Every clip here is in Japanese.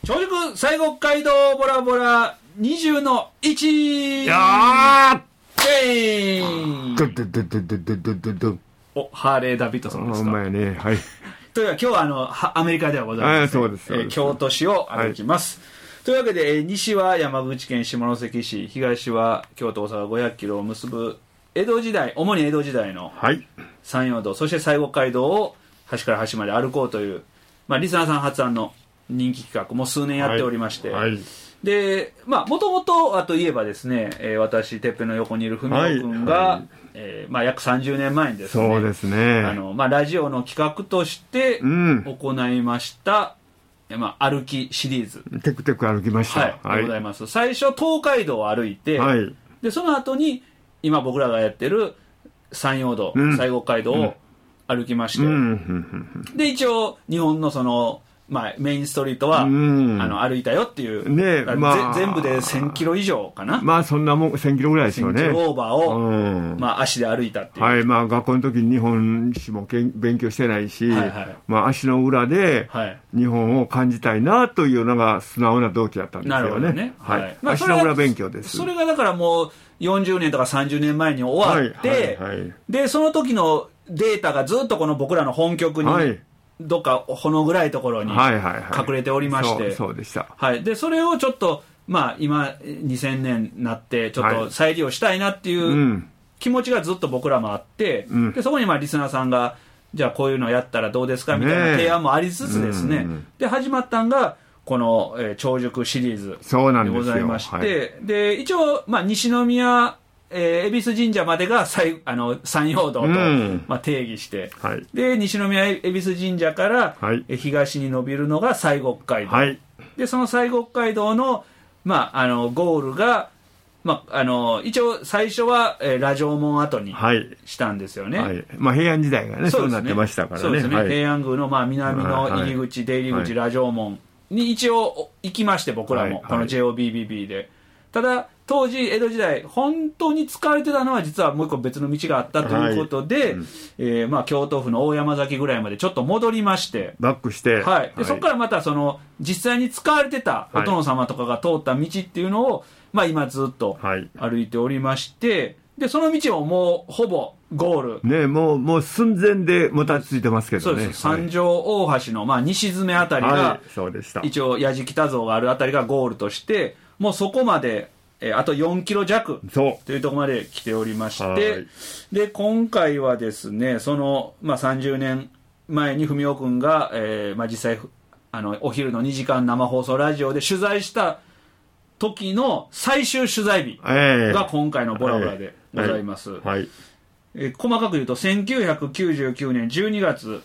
長熟西国街道ボラボラ20の1。 やーーお、ハーレー・ダビッドソンですか。 ほんまやね。はい。 というわけで今日はアメリカではございません。 そうですそうです京都市を歩きます。というわけで、西は山口県下関市、東は京都大阪500キロを結ぶ江戸時代、主に江戸時代のはい。 山陽道、そして西国街道を端から端まで歩こうという、リスナーさん発案の人気企画、もう数年やっておりまして、 はい。 で、もともとはといえばですね、私、てっぺんの横にいる文雄君が、 はい約30年前にですね、 そうですね。 ラジオの企画としてうん。 行いました、歩きシリーズ、 テクテク歩きました。 はい、でございます。最初、東海道を歩いて、 はい。 でその後に、今僕らがやってる山陽道、西国街道を歩きまして、で、一応、日本のその、メインストリートは、歩いたよっていう、 ね全部で1000キロ以上かな。 そんなもん、1000キロぐらいですよね。 1000キロオーバーを、足で歩いたっていう。 はい、学校の時に日本史も勉強してないし、足の裏で日本を感じたいなというのが素直な動機だったんですよね。 なるほどね。 はい。足の裏勉強です。 それがだからもう40年とか30年前に終わって、で、その時のデータがずっとこの僕らの本局に、どっかほの暗いところに隠れておりまして、 そうでした。 はい。で、それをちょっと、今、2000年になって、ちょっと再利用したいなっていう気持ちがずっと僕らもあって、で、そこにリスナーさんが、じゃあこういうのやったらどうですかみたいな提案もありつつですね、で、始まったんが、この、長熟シリーズでございまして、で、一応、西宮、恵比寿神社までが山陽道と、定義して、で西宮恵比寿神社から、東に伸びるのが西国街道、でその西国街道の、ゴールが、一応最初は、羅城門跡にしたんですよね、 平安時代がねそうなってましたからね。 そうですね、平安宮の、南の入り口、出入り口、羅城門に一応行きまして、僕らも、この JOBBB で。ただ当時江戸時代本当に使われてたのは実はもう一個別の道があったということで、京都府の大山崎ぐらいまでちょっと戻りましてバックして、 でそこからまたその実際に使われてたお殿様とかが通った道っていうのを、今ずっと歩いておりまして、でその道ももうほぼゴール、 ね、もう寸前でもたついてますけどね。 そうです、三条大橋の、西詰あたりが、 そうでした。 一応矢敷北像があるあたりがゴールとして、もうそこまで、あと4キロ弱というところまで来ておりまして、で今回はですね、その、30年前に文雄君が、実際お昼の2時間生放送ラジオで取材した時の最終取材日が今回のボラボラでございます。細かく言うと1999年12月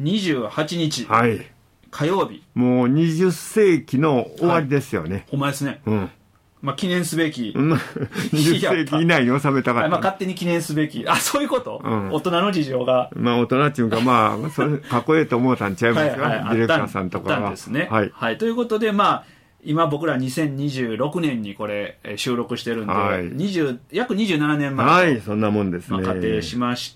28日、火曜日、 もう20世紀の終わりですよね。 ほんまですね。記念すべき、 20世紀以内に収めたかった。 勝手に記念すべき、そういうこと、大人の事情が、 大人っていうか、それかっこええと思うたんちゃいますか、ディレクターさんとかが。 あったんですね。ということで、今僕ら2026年にこれ収録してるんで、約27年前そんなもんですね。 仮定しまして、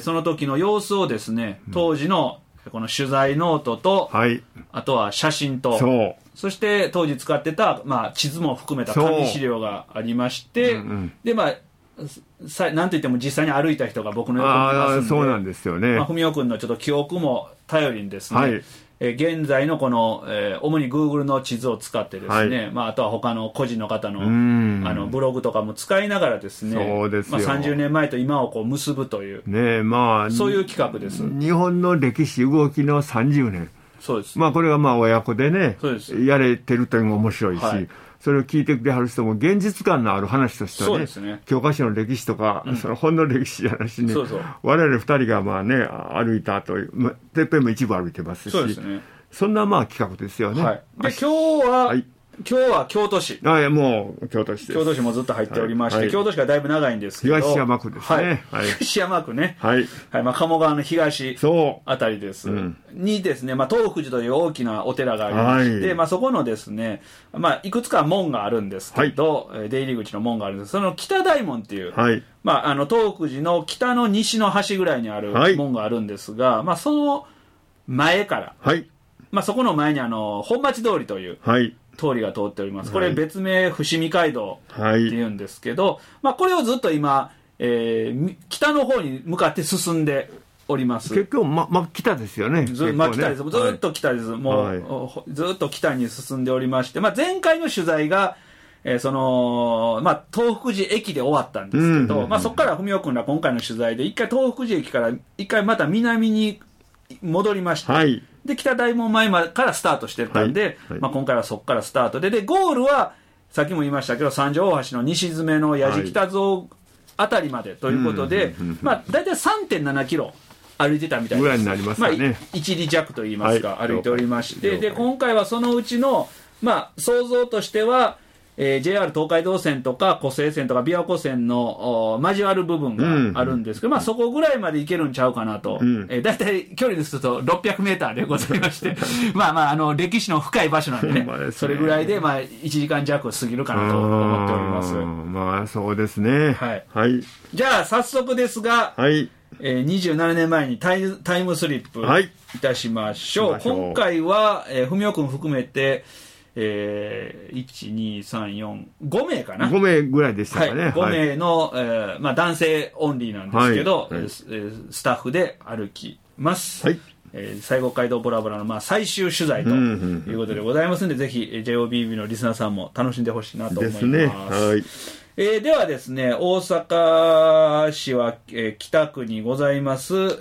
その時の様子をですね、当時のこの取材ノートと、あとは写真と、そして当時使ってた、地図も含めた紙資料がありまして、でなんといっても実際に歩いた人が僕の横にいますんで、 そうなんですよね。 文雄君のちょっと記憶も頼りにですね、現在のこの、主に Google の地図を使ってですね、あとは他の個人の方のブログとかも使いながらですね、30年前と今をこう結ぶという、そういう企画です。 日本の歴史動きの30年、 そうです。 これが親子でね、やれてるというのが面白いし、それを聞いてくれはる人も現実感のある話としてはね、教科書の歴史とか、その本の歴史じゃなしに、我々2人が歩いた後、てっぺんも一部歩いてますし、そんな企画ですよね。 で今日は京都市。 もう京都市です。 京都市もずっと入っておりまして、京都市がだいぶ長いんですけど、 東山区ですね。 東山区ね。鴨川の東あたりです。にですね、東福寺という大きなお寺がありまして、そこのですね、いくつか門があるんですけど、出入り口の門があるんです。その北大門っていう、東福寺の北の西の端ぐらいにある門があるんですが、その前から、 まあ、そこの前に本町通りという通りが通っております。これ別名伏見街道っていうんですけど、まあ、これをずっと今、北の方に向かって進んでおります。 結構北ですよね。 北です。ずっと北です。もう、ずっと北に進んでおりまして、まあ、前回の取材がまあ、東福寺駅で終わったんですけど、まあ、そこから文雄君ら今回の取材で一回東福寺駅から一回また南に戻りまして、で北大門前からスタートしてたんで、まあ、今回はそこからスタートでゴールはさっきも言いましたけど三条大橋の西詰めの矢敷北蔵あたりまでということで、まあ、大体 3.7 キロ歩いてたみたいです。 ぐらいになりますかね。 まあ、1里弱といいますか、歩いておりまして、で今回はそのうちの、まあ、想像としてはJR 東海道線とか湖西線とか琵琶湖線の交わる部分があるんですけど、まあ、そこぐらいまで行けるんちゃうかなと、だいたい距離ですと600メーターでございましてまあまあ歴史の深い場所なんでねそれぐらいでまあ1時間弱過ぎるかなと思っております。 まあそうですね。 はい、じゃあ早速ですが、27年前にタイムスリップいたしましょう。今回は文雄君含めて1、2、3、4、5名かな。 5名ぐらいでしたかね。 5名の、まあ、男性オンリーなんですけど、スタッフで歩きます。西国街道ボラボラの、まあ、最終取材ということでございますので、ぜひ JOBB のリスナーさんも楽しんでほしいなと思います。ですね。ではですね、大阪市は、北区にございます、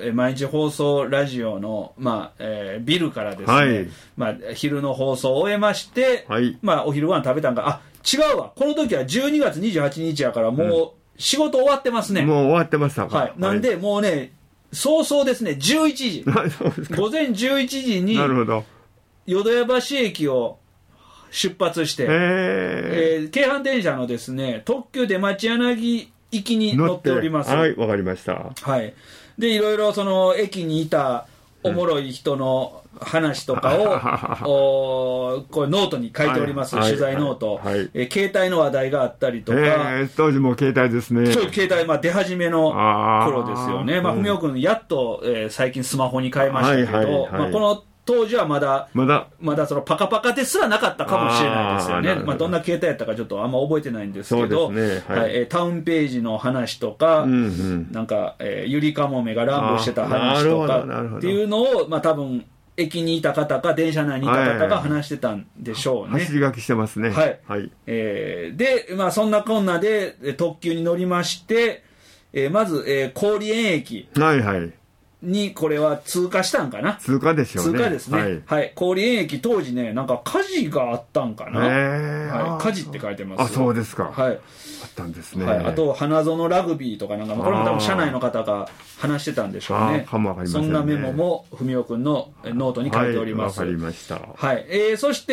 毎日放送ラジオの、まあビルからですね、まあ、昼の放送を終えまして、まあ、お昼ご飯食べたんか、違うわ、この時は12月28日やから、もう仕事終わってますね。 もう終わってましたか。 なんで、もうね、早々ですね、11時、午前11時に、淀屋橋駅を出発して、京阪電車のですね特急出町柳行きに乗っております。 わかりました。 でいろいろその駅にいたおもろい人の話とかを、これノートに書いております、取材ノート、携帯の話題があったりとか、 当時も携帯ですね。 そう携帯、まあ、出始めの頃ですよね。まあ、文雄君やっと、最近スマホに変えましたけど、まあ、この当時はまだそのパカパカですらなかったかもしれないですよね。まあ、どんな携帯やったかちょっとあんま覚えてないんですけど、タウンページの話とか、なんか、ゆりかもめが乱舞してた話とかっていうのを、まあ、多分駅にいた方か電車内にいた方が話してたんでしょうね。 走り書きしてますね。 で、まあ、そんなこんなで特急に乗りまして、まず、郡園駅。にこれは通過したんかな。 通過でしょうね。 通過ですね。郡園駅当時ね、なんか火事があったんかな。火事って書いてます。 そうですか。あったんですね。 あと花園ラグビーとかなんか、これも多分社内の方が話してたんでしょうね。そんなメモも文雄君のノートに書いております。 わかりました。 そして、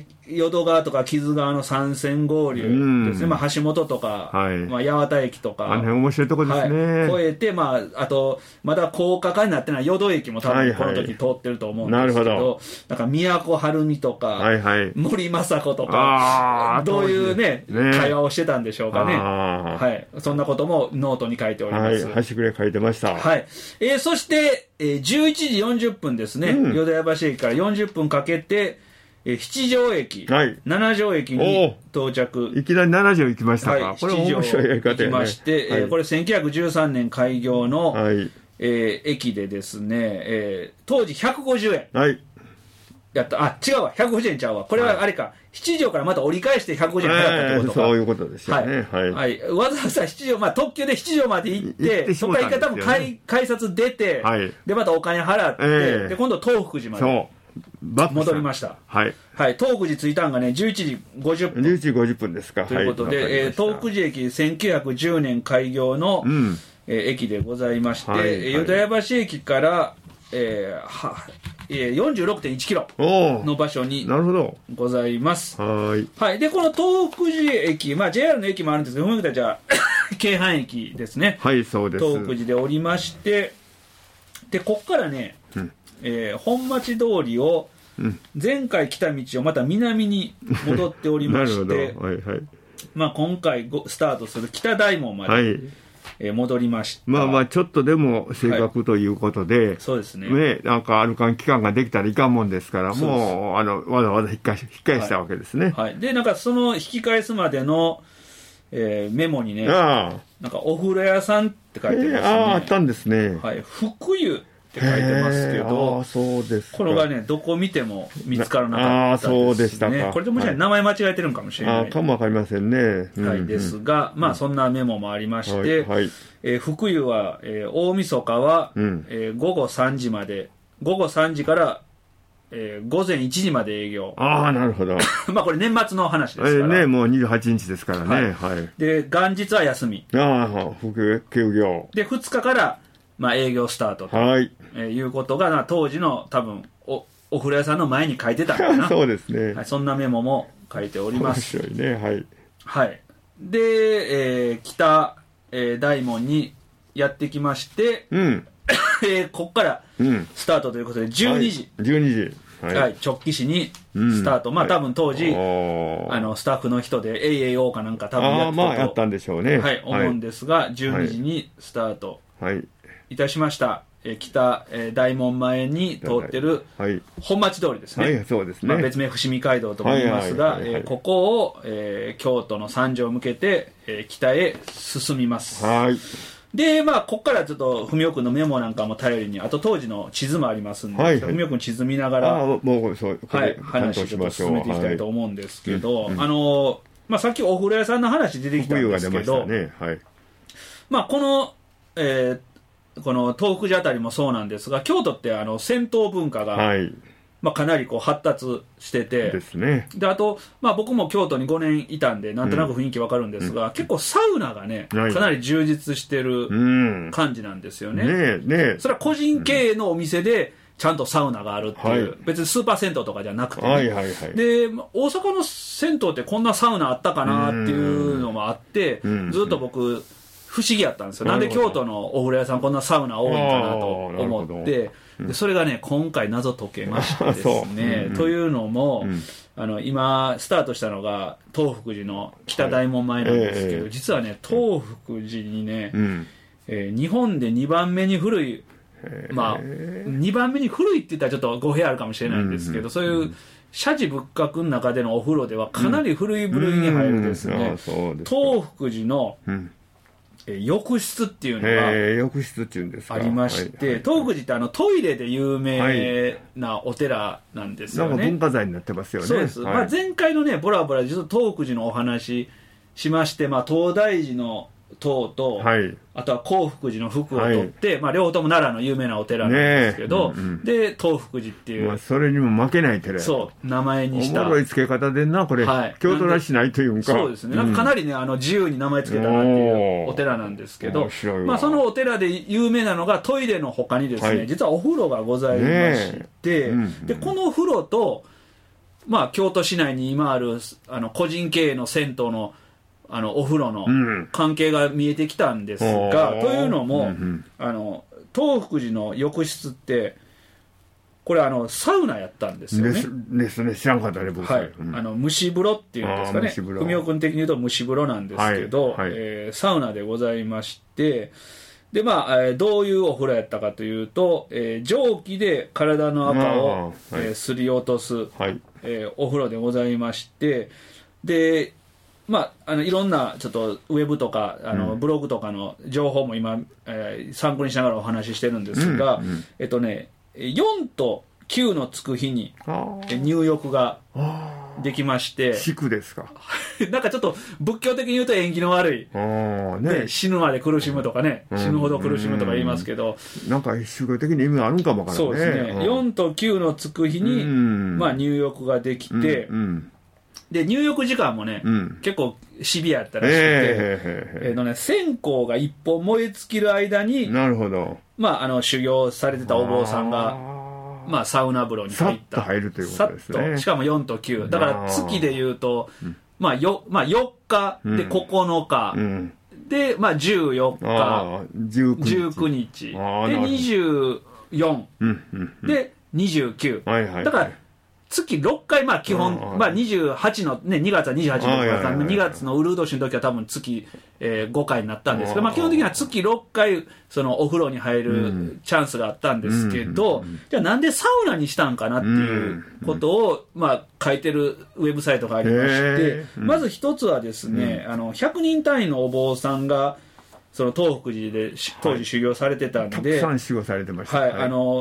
淀川とか木津川の三線合流ですね。まあ橋本とか、まあ八幡駅とか、 面白いとこですね。 越えて、まああとまだ高架化になってない淀駅も多分この時通ってると思うんですけど、なんか都晴美とか森昌子とかどういうね会話をしてたんでしょうかね。そんなこともノートに書いております。 端くれ書いてました。 そして11時40分ですね。淀屋橋駅から40分かけて。七条駅、七条駅に到着。 いきなり七条行きましたか。これ面白いやり方行きまして、これ1913年開業の駅でですね、当時150円。やった。違うわ。150円ちゃうわ。これはあれか。七条からまた折り返して150円払ったってことか。 そういうことですよね。 わざわざ七条、まあ特急で七条まで行って、そこから多分改札出て、でまたお金払って、で今度東福寺まで。戻りました。東福寺着いたんがね、11時50分。 11時50分ですか。 ということで、東福寺駅1910年開業の、駅でございまして、淀屋橋駅から、46.1 キロの場所にございます。で、この東福寺駅、まあ JR の駅もあるんですけど、文雄たちは京阪駅ですね。 そうです。 東福寺でおりまして、で、こっからね、本町通りを前回来た道をまた南に戻っておりましてまあ今回スタートする北大門まで、 戻りました。 まあまあ、ちょっとでも正確ということで、はい、 そうですね。 なんか、アルカン期間ができたらいかんもんですから、もう、わざわざ引き返したわけですね。 はい。で、なんか、その引き返すまでの、メモにね、なんか、お風呂屋さんって書いてますね。 あったんですね。 はい。福湯って書いてますけど、 そうですか。 これがね、どこ見ても見つからなかったですね。 そうでしたか。 これでもしかしたら名前間違えてるんかもしれない。 かもわかりませんね。 はい、ですが、まあ、そんなメモもありまして、福湯は、大晦日は、午後3時まで、午後3時から、午前1時まで営業。 なるほど。 まあこれ年末の話ですから。 ね、もう28日ですからね。はい。 で、元日は休み。 休業。 で、2日から、まあ営業スタートと。はい。いうことが、当時の多分、お風呂屋さんの前に書いてたのかな。 そうですね。 はい。そんなメモも書いております。 面白いね。はい。 はい。で、北、大門にやってきまして、ここからスタートということで、12時。 12時。 はい。直帰市にスタート。まあ多分当時、スタッフの人で AAO かなんか多分やってたと。 やったんでしょうね。 はい。思うんですが、12時にスタートいたしました。北大門前に通ってる本町通りですね。 はい、そうですね。 別名伏見街道とも言いますが、ここを京都の三条を向けて北へ進みます。はい。で、まあ、ここからちょっと、文雄君のメモなんかも頼りに、あと当時の地図もありますんで、文雄君地図見ながら、話をちょっと進めていきたいと思うんですけど、まあ、さっきお風呂屋さんの話出てきたんですけど、まあ、この東福寺あたりもそうなんですが、京都って銭湯文化が、まあ、かなり発達してて、 ですね。 で、あと、まあ、僕も京都に5年いたんで、なんとなく雰囲気わかるんですが、結構サウナがね、かなり充実してる感じなんですよね。それは個人経営のお店で、ちゃんとサウナがあるっていう、別にスーパー銭湯とかじゃなくて、ね、で、大阪の銭湯ってこんなサウナあったかなっていうのもあって、ずっと僕、不思議やったんですよ。なんで京都のお風呂屋さんこんなサウナ多いんかなと思って、でそれがね、今回謎解けましてですね、というのも、今スタートしたのが東福寺の北大門前なんですけど、実はね、東福寺にね、日本で2番目に古い、まあ、2番目に古いって言ったらちょっと語弊あるかもしれないんですけど、そういう社寺仏閣の中でのお風呂ではかなり古い部類に入るですね、東福寺の浴室っていうのが浴室っていうんですか、 ありまして、東福寺ってトイレで有名なお寺なんですよね。 なんか文化財になってますよね。 そうです。まあ、前回のね、ボラボラ実は東福寺のお話しまして、まあ、東大寺の塔と、あとは興福寺の福を取って、まあ、両方とも奈良の有名なお寺なんですけど、で、東福寺っていう、 それにも負けない寺やそう、名前にした。 おもろい付け方でな、これ、京都らしないというか。 そうですね。なんかかなりね、自由に名前付けたなっていうお寺なんですけど、まあ、そのお寺で有名なのがトイレの他にですね、実はお風呂がございまして、で、この風呂と、まあ、京都市内に今ある、個人経営の銭湯の、お風呂の関係が見えてきたんですが、というのも、東福寺の浴室って、これサウナやったんですよね。 ですね、知らんかったね、僕。 はい。蒸し風呂っていうんですかね。文雄君的に言うと蒸し風呂なんですけど、サウナでございまして、で、まあ、どういうお風呂やったかというと、蒸気で体の赤をすり落とす、お風呂でございまして、で、まあ、いろんなちょっとウェブとかブログとかの情報も今、参考にしながらお話ししてるんですが、4と9のつく日に入浴ができまして、 祝ですか。 なんかちょっと仏教的に言うと縁起の悪い、死ぬまで苦しむとかね、死ぬほど苦しむとか言いますけど、 なんか宗教的に意味があるんかもわからないね。 そうですね。4と9のつく日に、まあ、入浴ができて、で、入浴時間もね、結構シビアやったらしくて、線香が一本燃え尽きる間に、 なるほど。 まあ、修行されてたお坊さんが、まあ、サウナ風呂に入った。 さっと入るということですね。 しかも4と9。だから月で言うと、まあ、4日で9日、で、まあ、14日、19日、で、24、で、29。だから、 月6回、まあ基本、まあ28の、ね、2月は28の2月のウルー年の時は多分月、5回になったんですけど、まあ基本的には月6回、そのお風呂に入るチャンスがあったんですけど、じゃあなんでサウナにしたんかなっていうことを、まあ書いてるウェブサイトがありまして、まず一つはですね、100人単位のお坊さんが、その東福寺で当時修行されてたんで、 たくさん修行されてました。 はい、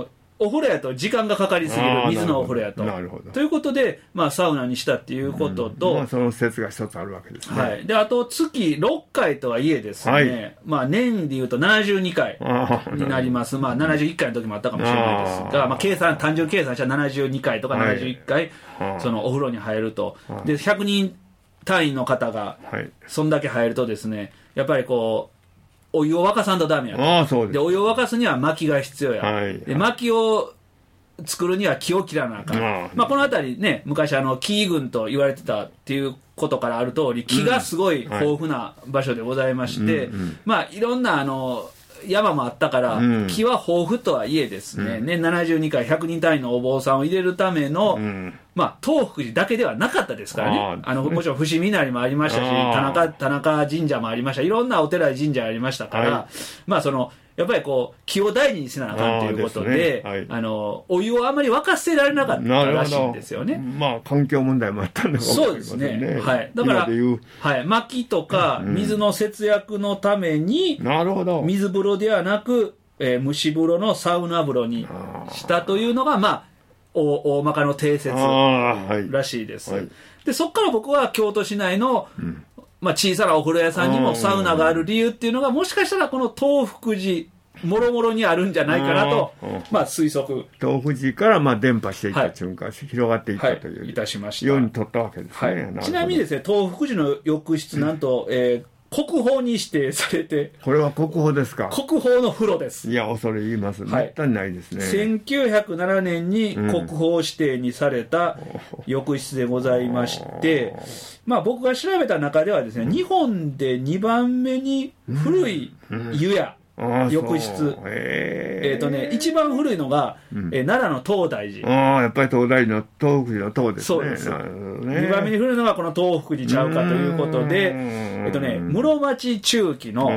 お風呂やと時間がかかりすぎる、水のお風呂やと。なるほど。ということで、まあ、サウナにしたっていうことと、 まあ、その説が一つあるわけですね。 はい。で、あと、月6回とはいえですね、はい、まあ、年でいうと72回になります。まあ、71回の時もあったかもしれないですが、まあ、単純計算したら72回とか71回、そのお風呂に入ると。で、100人単位の方が、そんだけ入るとですね、やっぱりこう、お湯を沸かさんとダメやと。でお湯を沸かすには薪が必要や。で薪を作るには木を切らなあかん。まあこの辺りね、昔木群と言われてたっていうことからある通り、木がすごい豊富な場所でございまして、まあいろんな山もあったから、木は豊富とはいえですね、年72回100人単位のお坊さんを入れるための、まあ、東福寺だけではなかったですからね。もちろん伏見稲荷もありましたし、田中神社もありました。いろんなお寺神社ありましたから、まあやっぱりこう、気を大事にせなあかんということで、お湯をあまり沸かせられなかったらしいんですよね。 まあ、環境問題もあったんだかもしれませんね。そうですね。はい。 だから、はい。薪とか水の節約のために、水風呂ではなく、蒸し風呂のサウナ風呂にしたというのが、まあ、大まかの定説らしいです。で、そこから僕は京都市内の、まあ、小さなお風呂屋さんにもサウナがある理由っていうのが、もしかしたらこの東福寺もろもろにあるんじゃないかなと、まあ、推測。 東福寺からまあ伝播していったというか、広がっていったという、 いたしました。 ように取ったわけですね。 ちなみにですね、東福寺の浴室、なんと、国宝に指定されて、 これは国宝ですか。 国宝の風呂です。 いや、恐れ入ります。めったにないですね。 1907年に国宝指定にされた浴室でございまして、まあ僕が調べた中ではですね、日本で2番目に古い湯屋、浴室。一番古いのが、奈良の東大寺。 やっぱり東大寺の東福寺の東ですね。 そうです。2番目に古いのがこの東福寺ちゃうかということで、室町中期の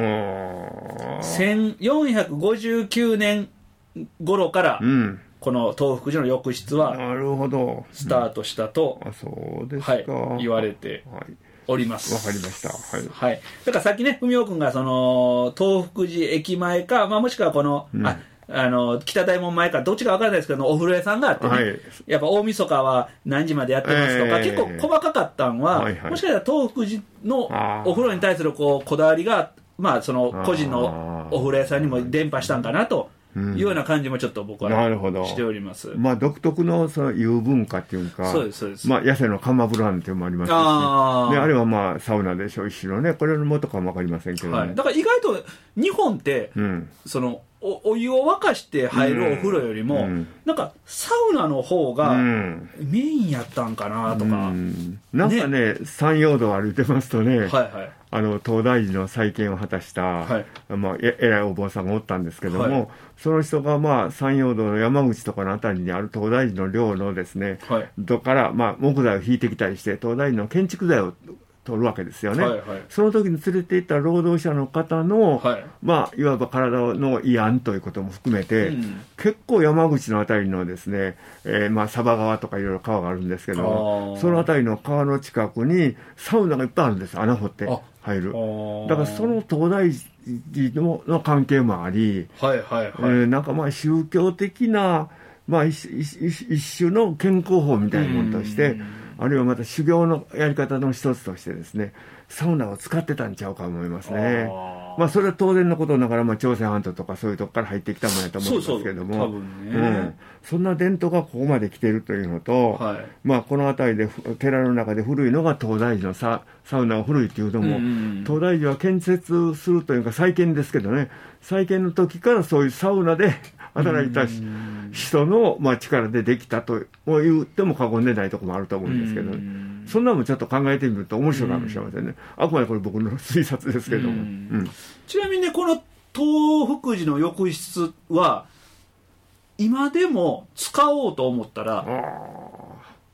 1459年頃から、この東福寺の浴室はスタートしたと、言われております。 わかりました。 はい。だからさっきね、文雄君が東福寺駅前か、まあもしくはこの、北大門前か、どっちかわからないですけど、お風呂屋さんがあってね、やっぱ大晦日は何時までやってますとか、結構細かかったんは、もしかしたら東福寺のお風呂に対するこだわりが、まあ個人のお風呂屋さんにも伝播したんかなと。いうような感じもちょっと僕はしております。 まあ独特のその湯文化っていうか、そうです。まあ野生の釜風呂なんていうのもありますし、ね、あれはまあサウナでしょう一種のね、これの元かもわかりませんけど、ね、 だから意外と日本って、お湯を沸かして入るお風呂よりも、なんかサウナの方がメインやったんかなとか、 なんかね、山陽道を歩いてますとね、東大寺の再建を果たした、まあ、偉いお坊さんがおったんですけども、その人がまあ山陽道の山口とかのあたりにある東大寺の寮のですね、どから、まあ、木材を引いてきたりして東大寺の建築材を取るわけですよね、その時に連れて行った労働者の方の、まあ、いわば体の慰安ということも含めて、結構山口のあたりのですね、まあ、佐波川とかいろいろ川があるんですけど、そのあたりの川の近くにサウナがいっぱいあるんです、穴掘って入る。だからその東大寺の関係もあり、なんかまあ宗教的な、まあ、一種の健康法みたいなものとして、あるいはまた修行のやり方の一つとしてですね、サウナを使ってたんちゃうかと思いますね。まあそれは当然のことながら、まあ朝鮮半島とかそういうとこから入ってきたものやと思うんですけども、そんな伝統がここまで来ているというのと、まあこの辺りで寺の中で古いのが東大寺のサウナが古いっていうのも、東大寺は建設するというか再建ですけどね、再建の時からそういうサウナで働いた人の、まあ、力でできたと言っても過言でないところもあると思うんですけど、そんなのもちょっと考えてみると面白いかもしれませんね。あくまでこれ僕の推察ですけども。 ちなみにね、この東福寺の浴室は今でも使おうと思ったら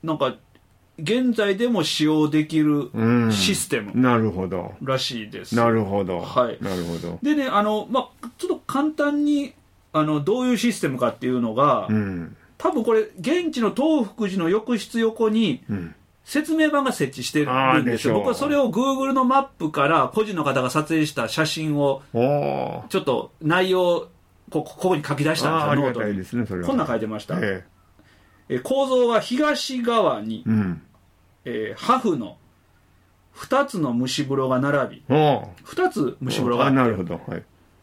なんか現在でも使用できるシステムらしいです。 なるほど。 はい。 なるほど。 でね、ちょっと簡単にどういうシステムかっていうのが、多分これ現地の東福寺の浴室横に説明板が設置してるんですよ。僕はそれを Google のマップから個人の方が撮影した写真をちょっと内容ここに書き出したんですよ。ノートに。ありがたいですね、それは。こんな書いてました。構造は東側に、ハフの2つの蒸し風呂が並び、2つ蒸し風呂があって、 なるほど、はい。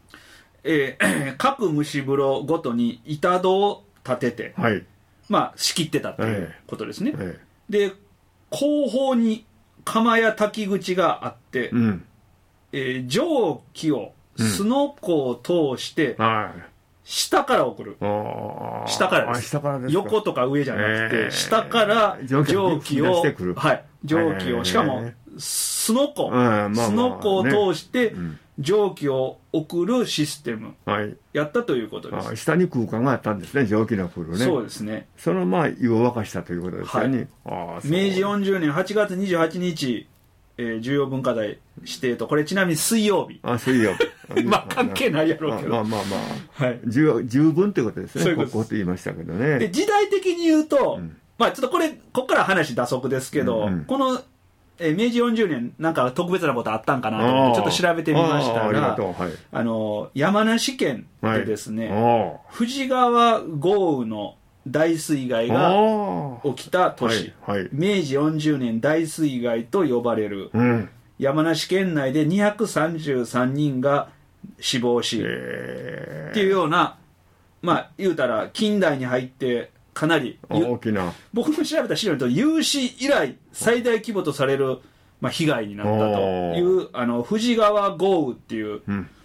各蒸し風呂ごとに板戸を立てて、はい、仕切ってたということですね。で、後方に釜や炊き口があって、蒸気をすのこを通して、下から送る。下からです。横とか上じゃなくて、下から蒸気を、蒸気を、しかも、すのこを通して、蒸気を送るシステムやったということです。 下に空間があったんですね、蒸気の来るね。 そうですね。 その湯を沸かしたということですよね。 明治40年8月28日、重要文化財指定と、これちなみに水曜日。 水曜日。 関係ないやろうけど。 十分ということですね。ここって言いましたけどね。 で、時代的に言うと、ちょっとここから話打足ですけど、この、明治40年なんか特別なことあったんかなと思ってちょっと調べてみましたら、山梨県でですね、富士川豪雨の大水害が起きた年、明治40年大水害と呼ばれる、山梨県内で233人が死亡し、っていうような、言うたら近代に入ってかなり大きな、 僕も調べた資料によると有史以来最大規模とされる、被害になったという富士川豪雨っていう、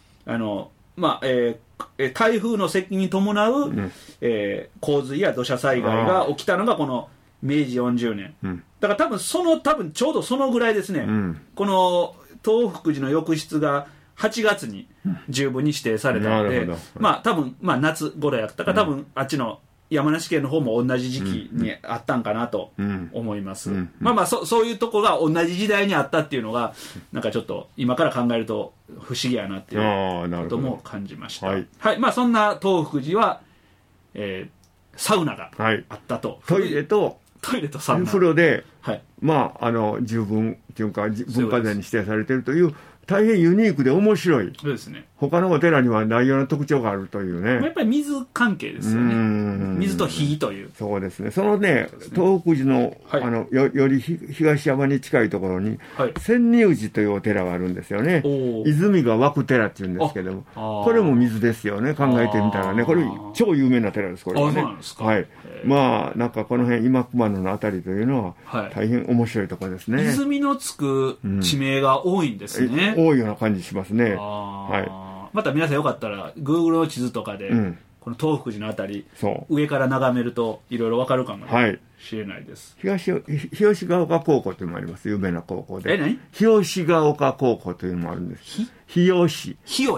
台風の接近に伴う、洪水や土砂災害が起きたのがこの明治40年、だから多分ちょうどそのぐらいですね、この東福寺の浴室が8月に十分に指定されたので、多分夏頃やったから多分あっちの山梨県の方も同じ時期にあったんかなと思います。そういうとこが同じ時代にあったっていうのがなんかちょっと今から考えると不思議やなっていうことも感じました。そんな東福寺は、サウナがあったと。 トイレとサウナ。風呂で、十分っていうか文化財に指定されているという大変ユニークで面白い。 そうですね。 他のお寺にはないような特徴があるというね。 やっぱり水関係ですよね。水と火という。 そうですね。そのね、東福寺の、より東山に近いところに、千入寺というお寺があるんですよね。泉が湧く寺っていうんですけども、これも水ですよね。考えてみたらね。これ超有名な寺です、これはね。 そうなんですか。 なんかこの辺、今熊野のあたりというのは、大変面白いところですね。 泉のつく地名が多いんですね。 多いような感じしますね。 また皆さんよかったら Google の地図とかで、この東福寺のあたり上から眺めるといろいろわかるかもしれないです。 日吉ヶ丘高校というのもあります。有名な高校で。 何？ 日吉ヶ丘高校というのもあるんです。日吉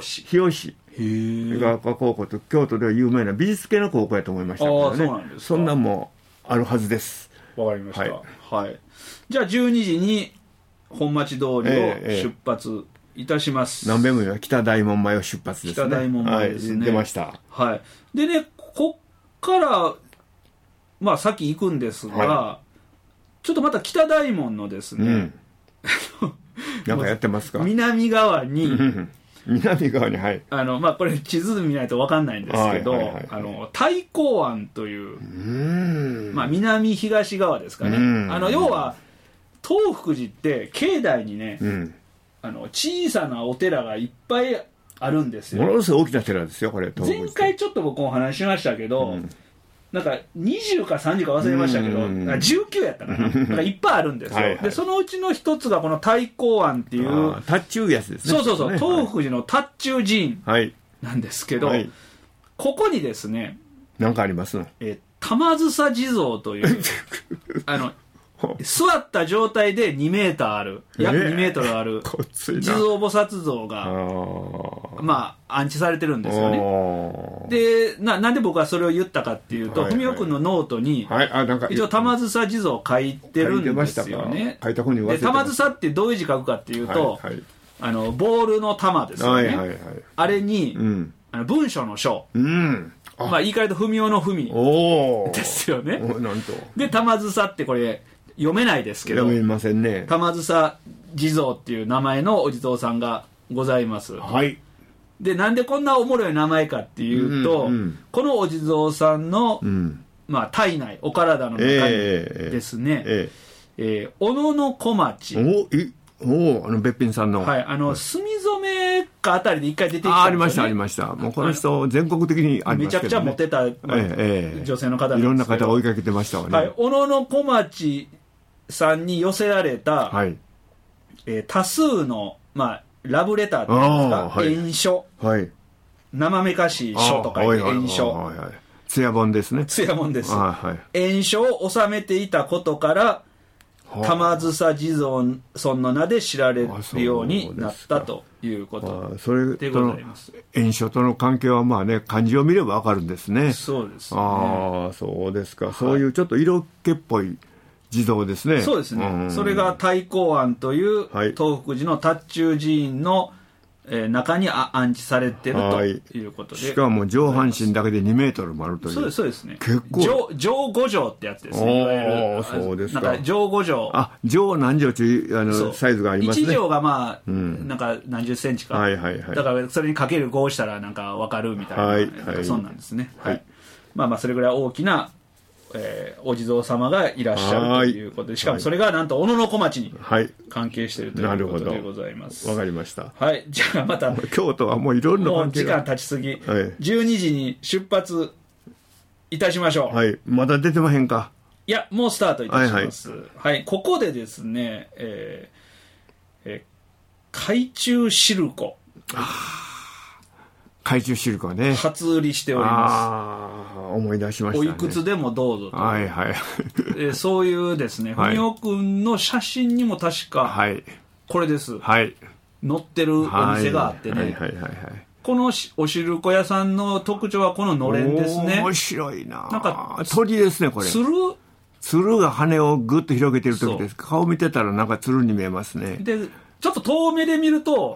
ヶ丘高校と京都では有名な美術系の高校やと思いましたけどね。そんなんもあるはずです。 わかりました。じゃあ12時に本町通りを出発いたします。 南米も北大門前を出発ですね。 北大門前ですね。 出ました。 でね、こっから先行くんですが、ちょっとまた北大門のですね、 なんかやってますか？ 南側にこれ地図見ないと分かんないんですけど、太閤庵という、南東側ですかね。要は東福寺って境内にね、小さなお寺がいっぱいあるんですよ。 ものすごい大きな寺ですよ、これ。 前回ちょっと僕お話ししましたけど、なんか20か30か忘れましたけど、19やったかな。なんかいっぱいあるんですよ。で、そのうちの一つがこの太閤庵っていう。 達中やつですね。 そう、東福寺の達中寺院なんですけど、ここにですね、 なんかありますの？ 玉梓地蔵という、座った状態で2メーターある、約2メートルある地蔵菩薩像が、安置されてるんですよね。 でなんで僕はそれを言ったかっていうと、文雄君のノートに、一応玉梓地蔵を書いてるんですよね。 書いた本に忘れてで玉梓ってどういう字書くかっていうと、ボールの玉ですよね。あれに、文章の章、言い換えると文雄の文ですよね。で玉梓ってこれ読めないですけど、 読めませんね。 玉梓地蔵っていう名前のお地蔵さんがございます。でなんでこんなおもろい名前かっていうと、このお地蔵さんの、体内お体の中にですね、小野の小町、 べっぴんさんの、 墨染かあたりで一回出てきたんですよね。 ありましたありました。もうこの人全国的にありますけど、ね、 めちゃくちゃモテた、女性の方なんですけど、 いろんな方が追いかけてましたわね。 小野の小町さんに寄せられた、多数のラブレターっていうんですか、演書、生めかしい書とか演書、 艶本ですね。 艶本です。演書を収めていたことから玉梓地蔵尊の名で知られるようになったということでございます。 演書との関係は漢字を見ればわかるんですね。 そうですね。 そうですか。そういうちょっと色気っぽい地蔵ですね。 そうですね。それが太閤庵という東福寺の達中寺院の中に安置されてるということで、 しかも上半身だけで2メートルもあるという。 そうですね。 結構上五条ってやつですね。いわゆるそうですか。 なんか上五条、 上何条というサイズがありますね。 1条がなんか何十センチか、だからそれにかける5したらなんか分かるみたいな、そうなんですね。それぐらい大きなお地蔵様がいらっしゃるということで、しかもそれがなんと小野の小町に関係しているということでございます。 わかりました。 じゃあまた京都はもういろんな関係が、 もう時間経ちすぎ、12時に出発いたしましょう。 まだ出てまへんか。 いや、もうスタートいたします。ここでですね、海中シルコ、 海中シルコはね、 初売りしております。 思い出しましたね。 おいくつでもどうぞと。そういうですね、文雄君の写真にも確か、これです。載ってるお店があってね。このおしるこ屋さんの特徴はこののれんですね。 面白いな。 なんか鳥ですね、これ。鶴が羽をぐっと広げてる時です。顔見てたらなんか鶴に見えますね。 で、ちょっと遠目で見ると、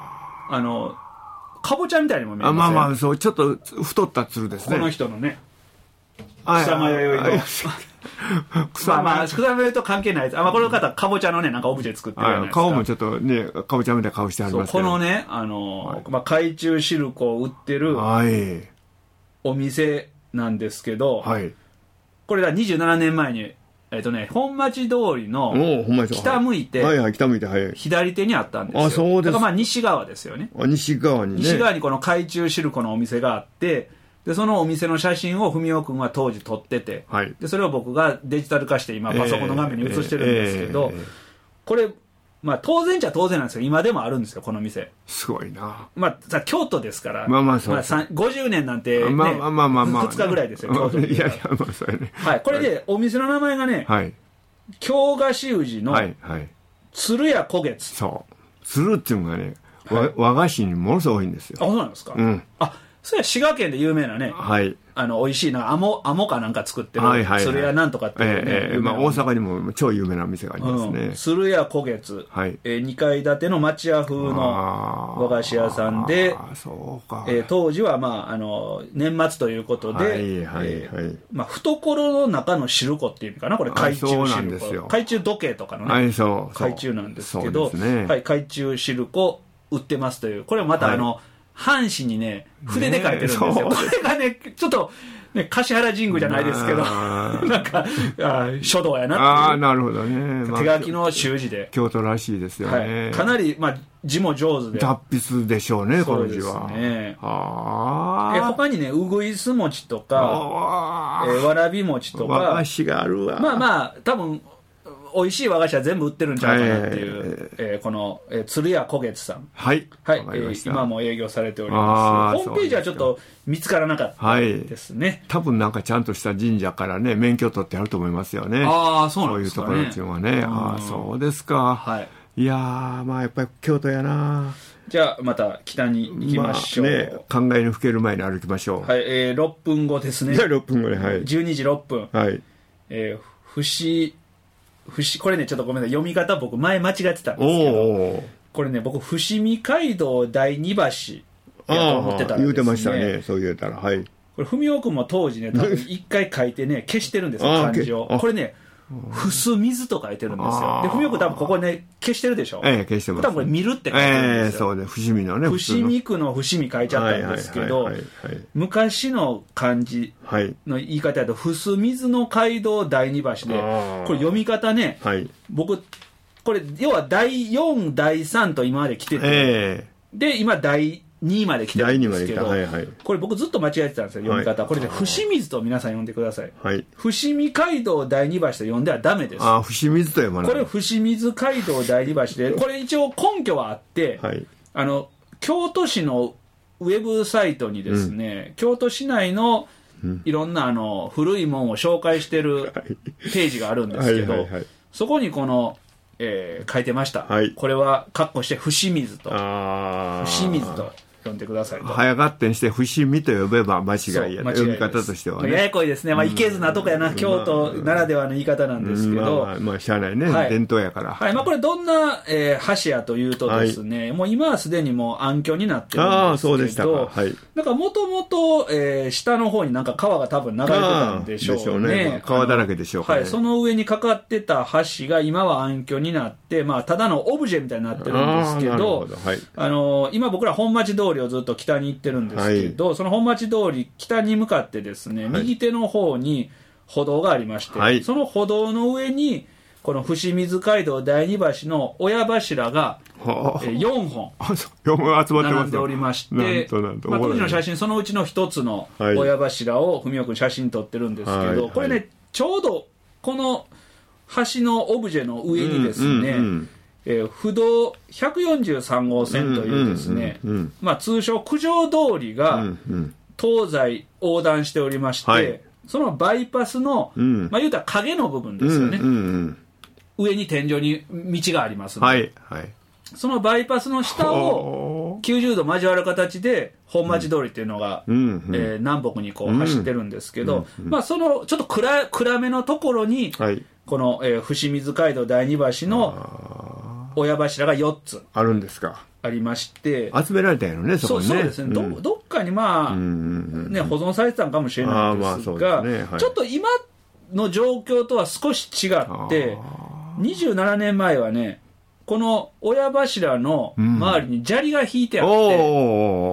かぼちゃみたいにも見えますね。 そう、ちょっと太った鶴ですね。 この人のね、草間弥生の。草間弥生と関係ないです。この方、かぼちゃのね、なんかオブジェ作ってるじゃないですか。 顔もちょっとね、かぼちゃみたいな顔してありますけど。 このね、海中シルコを売ってるお店なんですけど、これが27年前に、本町通りの北向いて左手にあったんですよ。だから西側ですよね。 西側にこの海中シルコのお店があって、でそのお店の写真を文雄君は当時撮ってて、でそれを僕がデジタル化して今パソコンの画面に映してるんですけど、これ当然っちゃ当然なんですけど、今でもあるんですよ、この店。 すごいな。 京都ですから、 50 年なんて、2日ぐらいですよ、京都で。これで、お店の名前がね、京菓子宇治の鶴屋古月。 そう。鶴っていうのがね、和菓子にものすごい多いんですよ。 そうなんですか。それは滋賀県で有名なね、美味しいな、アモかなんか作ってる鶴屋なんとかっていうね、 大阪にも超有名な店がありますね。 鶴屋古月、2階建ての町屋風の和菓子屋さんで、当時は年末ということで、懐の中のしるこっていうかな、これ海中しるこ、海中時計とかのね、海中なんですけど、海中しるこ売ってますという、これまた半紙にね、筆で書いてるんですよ。これがね、ちょっと、橿原神宮じゃないですけど、なんか、書道やなっていう。 なるほどね。 手書きの習字で。 京都らしいですよね。 かなり、字も上手で。 達筆でしょうね、この字は。 そうですね。他にね、うぐいす餅とか、わらび餅とか。 和菓子があるわ。 多分、美味しい和菓子は全部売ってるんちゃうかなっていう、この鶴屋古月さん、今も営業されております。ホームページはちょっと見つからなかったですね。 多分なんかちゃんとした神社からね、免許取ってあると思いますよね。 そうなんですかね。 そういうところっていうのはね。そうですか。 いやー、まあやっぱり京都やな。 じゃあまた北に行きましょう。 まあね、考えにふける前に歩きましょう。 はい、6分後ですね。 じゃあ6分後ね、はい。 12時6分。 はい。 これね、ちょっとごめんなさい。読み方僕前間違ってたんですけど、これね、僕、伏見街道第二橋やと思ってたんですね。 言うてましたね、そう言うたら。はい。 これ、文雄君も当時ね、多分一回書いてね、消してるんですよ、漢字を。これね、ふす水と書いてるんですよ。で、文雄君多分ここね、消してるでしょ。 消してます。 多分これ見るって書いてるんですよ。 そうね、伏見のね。 伏見区の伏見書いちゃったんですけど、昔の漢字の言い方だと、ふす水の街道第二橋で、これ読み方ね、僕、これ、要は第4、第3と今まで来てて、で、今第2まで来てるんですけど、これ僕ずっと間違えてたんですよ、読み方。これで、伏水と皆さん読んでください。伏見街道第二橋と読んではダメです。 伏水と読まない。 これ、伏水街道第二橋で、これ一応根拠はあって、京都市のウェブサイトにですね、京都市内のいろんな古いものを紹介してるページがあるんですけど、そこにこの、書いてました。これは、括弧して、伏水と。伏水と呼んでくださいと。 早合点して、伏見と呼べば間違いやね。読み方としてはね。 ややこいですね。まあ、いけずなとこやな、京都ならではの言い方なんですけど。 まあ、しゃあないね。伝統やから。 はい。まあ、これどんな、橋やというとですね、もう今はすでにもう暗渠になってるんですけど、 そうでしたか。 だからもともと、下の方になんか川が多分流れてたんでしょうね。 川だらけでしょうかね。 その上にかかってた橋が今は暗渠になって、まあ、ただのオブジェみたいになってるんですけど、今僕ら本町通りをずっと北に行ってるんですけど、その本町通り北に向かってですね、右手の方に歩道がありまして、その歩道の上にこの伏水街道第二橋の親柱が4本並んでおりまして、当時の写真そのうちの一つの親柱を文雄君写真撮ってるんですけど、これね、ちょうどこの橋のオブジェの上にですね、不動143号線というですね、まあ、通称九条通りが東西横断しておりまして、そのバイパスの、まあ、言うたら影の部分ですよね、上に天井に道がありますので、そのバイパスの下を90度交わる形で本町通りっていうのが、南北にこう走ってるんですけど、まあ、そのちょっと暗めのところに、この、伏水街道第二橋の親柱が4つあるんですか。 ありまして、 集められたんやろね、そこにね。 そうですね、どっかにまあ、ね、保存されてたのかもしれないんですが、ちょっと今の状況とは少し違って、27年前はね、この親柱の周りに砂利が引いてあって、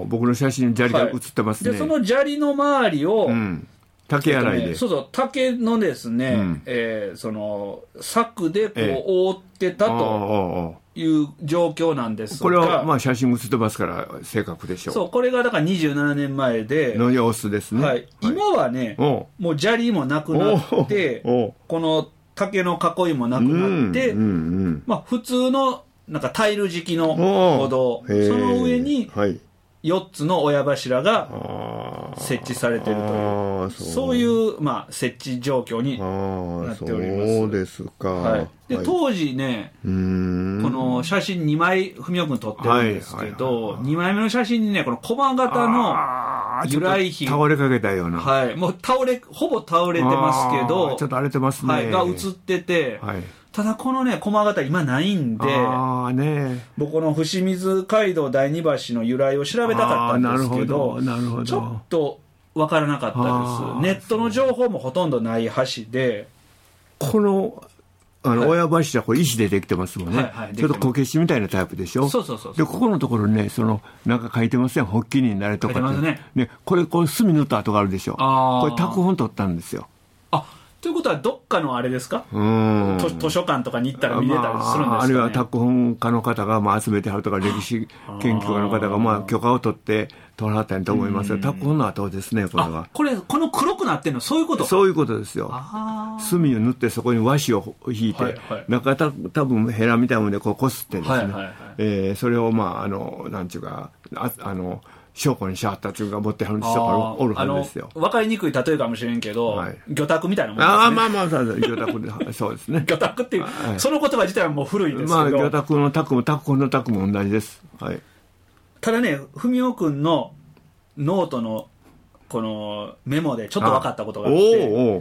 僕の写真に砂利が写ってますね。 でその砂利の周りを、 竹洗いで、 竹のですね、その柵でこう覆ってたという状況なんですが、 これはまあ写真写ってますから正確でしょう。 そう、これがだから27年前での様子ですね。 今はね、もう砂利もなくなって、この竹の囲いもなくなって、まあ普通のなんかタイル敷きの歩道、その上に4つの親柱が設置されているという、そういう、まあ、設置状況になっております。 そうですか。 で当時ね、この写真2枚文雄君撮ってるんですけど、2枚目の写真にね、この駒形の由来碑、 倒れかけたような、 もうほぼ倒れてますけど、 ちょっと荒れてますね、 が写ってて、ただこのね、駒形今ないんで、僕この伏水街道第二橋の由来を調べたかったんですけど、ちょっと分からなかったです。ネットの情報もほとんどない橋で、 この親柱、これ石でできてますもんね。ちょっとこけしみたいなタイプでしょ。で、ここのところね、なんか書いてますね、発起になれとかって。ね、これ墨塗った跡があるでしょ。これ拓本取ったんですよ。 ということはどっかのあれですか、図書館とかに行ったら見れたりするんですかね。 あるいは拓本家の方が集めてはるとか、歴史研究家の方が許可を取って取らはったんと思いますが、拓本の跡ですね、これは。 この黒くなってるのそういうこと？ そういうことですよ。墨を塗ってそこに和紙を引いて、中多分ヘラみたいなものでこすってですね、それをなんちゅうか証拠にしはったっていうか持ってはる人がおるはずですよ。 分かりにくい例えかもしれんけど、はい、魚拓みたいなもんですね。まあ魚拓でそうですね。 魚拓っていう、はい、その言葉自体はもう古いですけど、 魚拓の拓も拓本の拓も同じです。はい。 ただね、文雄君のノートのこのメモでちょっと分かったことがあって、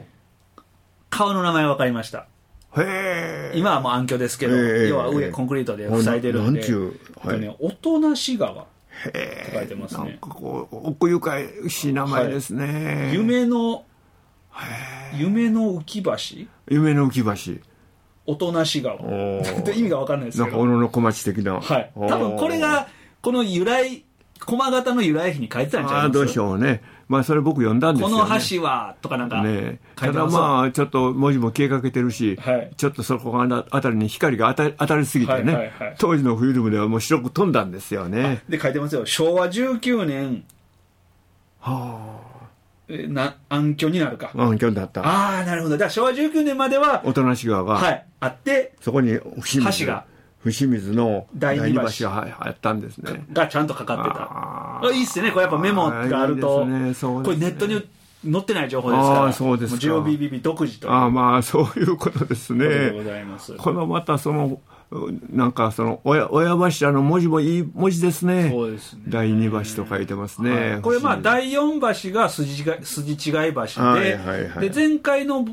顔の名前分かりました。今はもう暗渠ですけど、要は上コンクリートで塞いでるんで、おとなし川って書いてますね。 なんかこう奥ゆかしい名前ですね。 はい、夢の浮き橋。 夢の浮き橋。 おとなし川って意味が分かんないですけど。 なんか小野小町的な。 はい。多分これがこの由来、駒形の由来碑に書いてたんじゃないですか。 どうでしょうね。まあそれ僕読んだんですよね。 この橋はとかなんか書いてます。 ただまあちょっと文字も消えかけてるし、はい、ちょっとそこあたりに光が当たりすぎてね、はいはいはい、当時のフィルムではもう白く飛んだんですよね。 で書いてますよ。昭和19年暗渠になるか。 暗渠だった。 ああなるほど。じゃあ昭和19年まではおとなし川が、 はい、あってそこに橋が伏水の第二橋があったんですね。 がちゃんとかかってた。いいっすね。これやっぱメモがあると、ね、これネットに載ってない情報ですから。 そうですか。 JOBBB 独自という。 まあそういうことですね。 でございます。 このまたそのなんかその親柱の文字もいい文字ですね。 そうですね。 第二橋と書いてますね。 はい、これまあ第四橋が筋違い橋で、はいはいはい、で前回の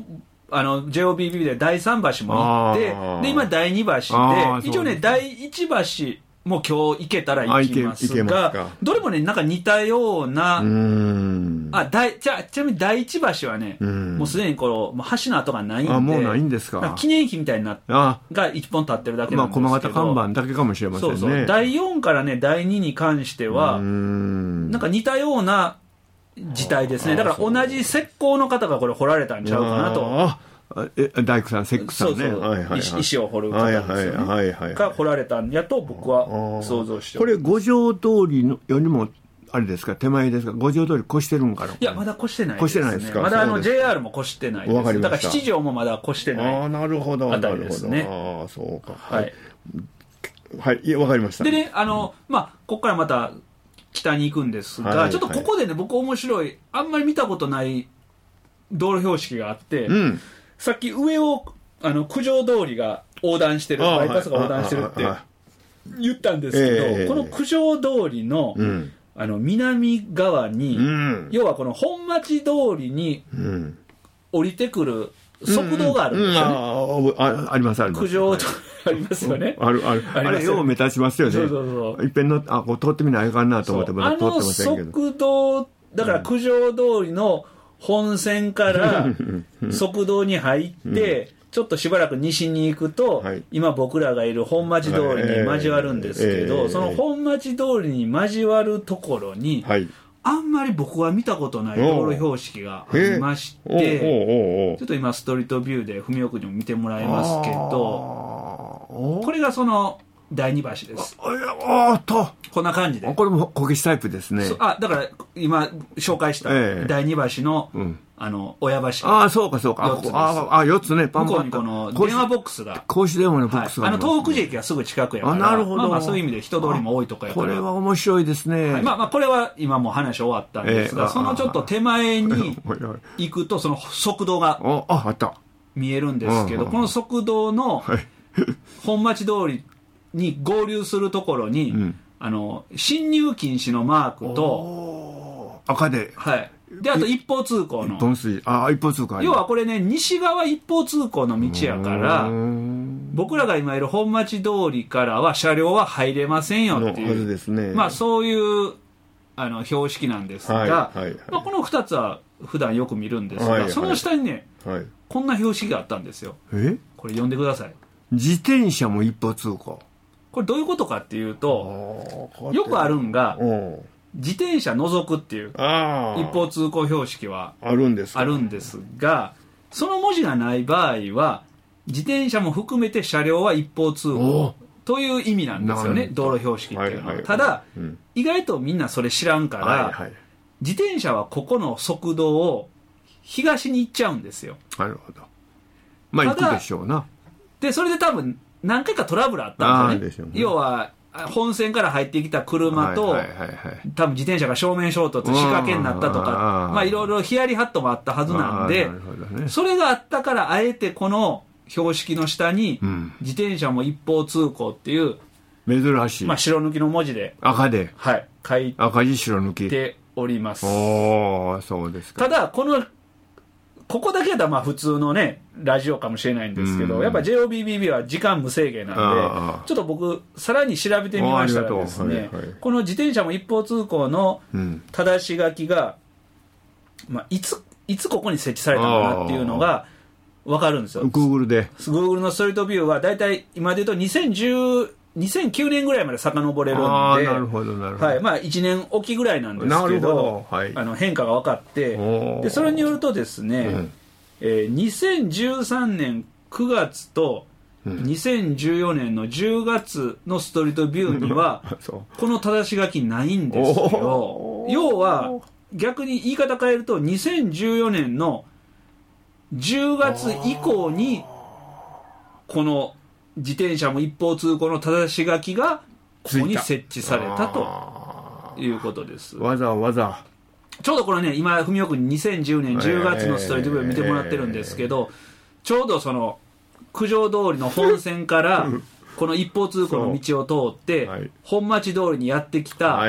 JOBB で第3橋も行って、で今第2橋で、一応ね第1橋もう今日行けたら行きますが、どれもねなんか似たような、ちなみに第1橋はね、もうすでにこの橋の跡がないんで、 もうないんですか。 記念碑みたいになが一本立ってるだけなんですけど、 駒形看板だけかもしれませんね。そう第4からね第2に関してはなんか似たような自体ですね。だから同じ石膏の方がこれ掘られたんちゃうかなと。 大工さん、石工さんね。 石を掘る方ですよね。が掘られたんやと僕は想像しております。 これ五条通りのよりもあれですか、手前ですか、五条通り越してるんかな。 いやまだ越してないですね。 越してないですか。 まだJR も越してないです。 わかりました。 だから七条もまだ越してない。 なるほどあたりですね。 そうか。 はいはい、わかりました。 でねここからまた北に行くんですが、ちょっとここでね僕面白い、あんまり見たことない道路標識があって、さっき上を九条通りが横断してる、バイパスが横断してるって言ったんですけど、この九条通りの、南側に、要はこの本町通りに降りてくる側道があるんですよね。 ありますあります。 九条通りありますよね。 あれよう目立ちますよね。いっぺんのこう通ってみないかんなと思ってまだ通ってませんけど。 側道だから九条通りの本線から側道に入ってちょっとしばらく西に行くと、今僕らがいる本町通りに交わるんですけど、その本町通りに交わるところに、あんまり僕は見たことない道路標識がありまして、ちょっと今ストリートビューで文雄君にも見てもらいますけど、これがその第2橋です。こんな感じで。 これもこけしタイプですね。 だから今紹介した第2橋の、親橋。 そうかそうか。4つね。 向こうにこの電話ボックスが。 公衆電話のボックスが。 東北駅がすぐ近くやから。 なるほど。 そういう意味で人通りも多いとこやから。 これは面白いですね。 これは今もう話終わったんですが、そのちょっと手前に行くとその側道が見えるんですけど、この側道の本町通りに合流するところに、進入禁止のマークと赤で、 であと一方通行の一方通行、 要はこれね西側一方通行の道やから僕らが今いる本町通りからは車両は入れませんよっていう、そういう標識なんですが、この2つは普段よく見るんですが、その下にね、こんな標識があったんですよ。これ読んでください。 自転車も一方通行。 これどういうことかっていうと、よくあるんが自転車除くっていう一方通行標識はあるんですが、その文字がない場合は自転車も含めて車両は一方通行という意味なんですよね、道路標識っていうのは。ただ、意外とみんなそれ知らんから、自転車はここの側道を東に行っちゃうんですよ。 なるほど。行くでしょうな。 でそれで多分何回かトラブルあったんですよね。要は本線から入ってきた車と、多分自転車が正面衝突仕掛けになったとか、まあいろいろヒヤリハットもあったはずなんで、それがあったからあえてこの標識の下に、自転車も一方通行っていう、 珍しい。 まあ白抜きの文字で。 赤で。 はい。書い赤字白抜き。 ております。 おー、そうですか。 ただ、ここだけだったらまあ普通のね、ラジオかもしれないんですけど、やっぱ JOBBB は時間無制限なんで、ちょっと僕、さらに調べてみましたらですね、この自転車も一方通行の正し書きが、まあ、いつここに設置されたのかなっていうのが分かるんですよ。 Google で。 Google のストリートビューはだいたい今で言うと2009年ぐらいまで遡れるんで、 なるほどなるほど、 はい、まあ1年おきぐらいなんですけど、はい、変化が分かって、でそれによるとですね、2013年9月と2014年の10月のストリートビューにはこの正し書きないんですけど、要は逆に言い方変えると2014年の10月以降にこの自転車も一方通行の正し書きがここに設置されたということです。 わざわざちょうどこれね、今文雄君に2010年10月のストリートビューを見てもらってるんですけど、ちょうどその九条通りの本線からこの一方通行の道を通って本町通りにやってきた、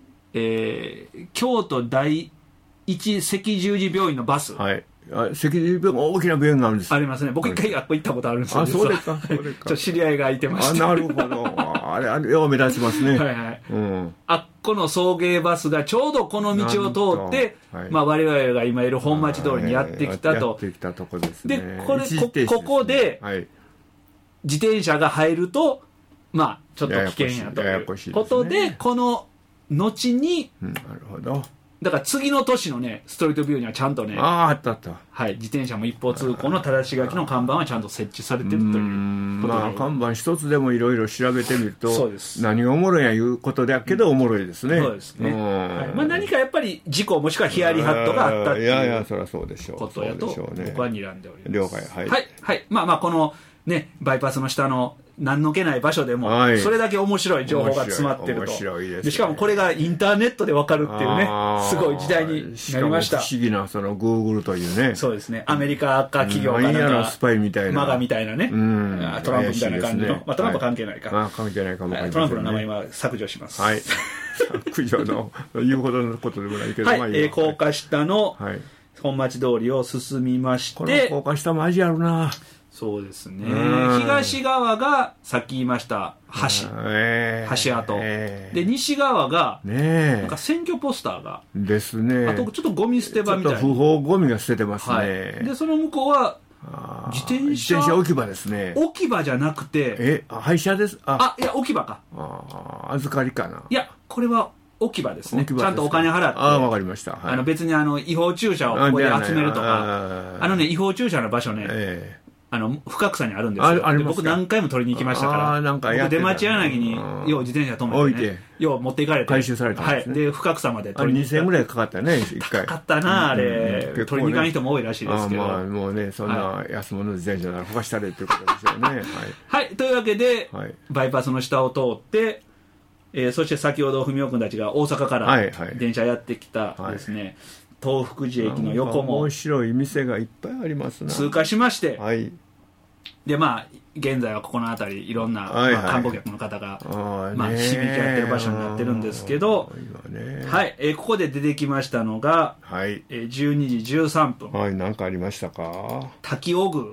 京都第一赤十字病院のバス、 赤十字病院、大きな病院があるんです。 ありますね。僕一回行ったことあるんですよ。 あ、そうですか。 ちょっと知り合いがいてまして。 なるほど。あれよう目立ちますね。 はいはい。あっこの送迎バスがちょうどこの道を通って、まあ我々が今いる本町通りにやってきたと。 やってきたとこですね。 で、ここで自転車が入ると、まあちょっと危険やということで、この後に、 なるほど。 だから次の年のね、ストリートビューにはちゃんとね、 あった。 はい、自転車も一方通行の正し書きの看板はちゃんと設置されてるということで。 まあ看板一つでもいろいろ調べてみると、何がおもろいやいうことだけどおもろいですね。 そうですね。まあ何かやっぱり事故もしくはヒヤリハットがあったっていうそりゃそうでしょう。 ことやと僕は睨んでおります。 了解。 はい。まあこのね、バイパスの下の何の気ない場所でも、それだけ面白い情報が詰まってると。 面白いですね。 でしかもこれがインターネットで分かるっていうね、すごい時代になりました。 不思議なその Google というね。 そうですね。アメリカか企業かなんか、 スパイみたいな。 マガみたいなね。トランプみたいな感じの。まあトランプ関係ないか。 関係ないかも。 トランプの名前は削除します。 はい。削除の言うほどのことでもないけど。 はい。高架下の本町通りを進みまして。 この高架下も味あるな。 そうですね。東側がさっき言いました橋跡、で西側がなんか選挙ポスターがですね。 あとちょっとゴミ捨て場みたいな。 ちょっと不法ゴミが捨ててますね。 でその向こうは自転車置き場ですね。 置き場じゃなくて廃車です。 いや置き場か。 預かりかな。 いやこれは置き場ですね。ちゃんとお金払って。 わかりました。 別に違法駐車をここで集めるとか、違法駐車の場所ね。深草にあるんですよ。僕何回も取りに行きましたから。僕出町柳によう自転車止めてね、よう持っていかれて回収されたんですね。 で深草まで取りに行った。 2000円ぐらいかかったね、一回。 かかったなあれ。取りに行かない人も多いらしいですけど。 もうね、そんな安物の自転車ならほかしたれっていうことですよね。 はい。というわけでバイパスの下を通って、そして先ほど文雄君たちが大阪から電車やってきたですね。東福寺駅の横も面白い店がいっぱいありますね。 通過しまして、でまあ現在はここの辺りいろんな観光客の方が響き合ってる場所になってるんですけど、ここで出てきましたのが12時13分。 何かありましたか。 滝尾宮、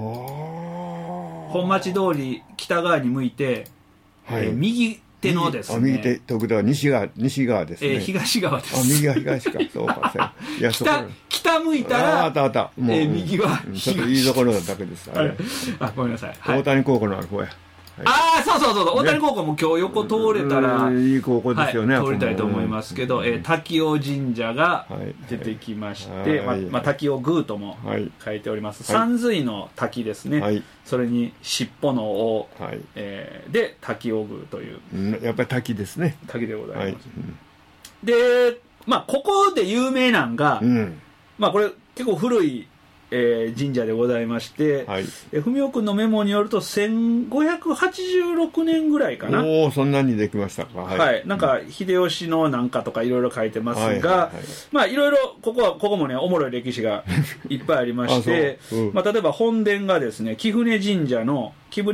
本町通り北側に向いて右手のですね。 右手ということは西側ですね。 東側です。 右が東か。そうか。 北向いたら右はちょっといいところだけです。 ごめんなさい。 大谷高校のある方や。 そう大谷高校も今日横通れたらいい高校ですよね。 通りたいと思いますけど、滝尾神社が出てきまして、滝尾宮とも書いております。三髄の滝ですね。それに尻尾の尾で滝尾宮というやっぱり滝ですね。 滝でございます。でここで有名なんがこれ結構古い神社でございまして、はい、文雄君のメモによると1586年ぐらいかな。 おお、そんなにできましたか。 はい、はい、なんか秀吉のなんかとかいろいろ書いてますが、まあいろいろここもねおもろい歴史がいっぱいありまして、まあ、例えば本殿がですね貴船神社の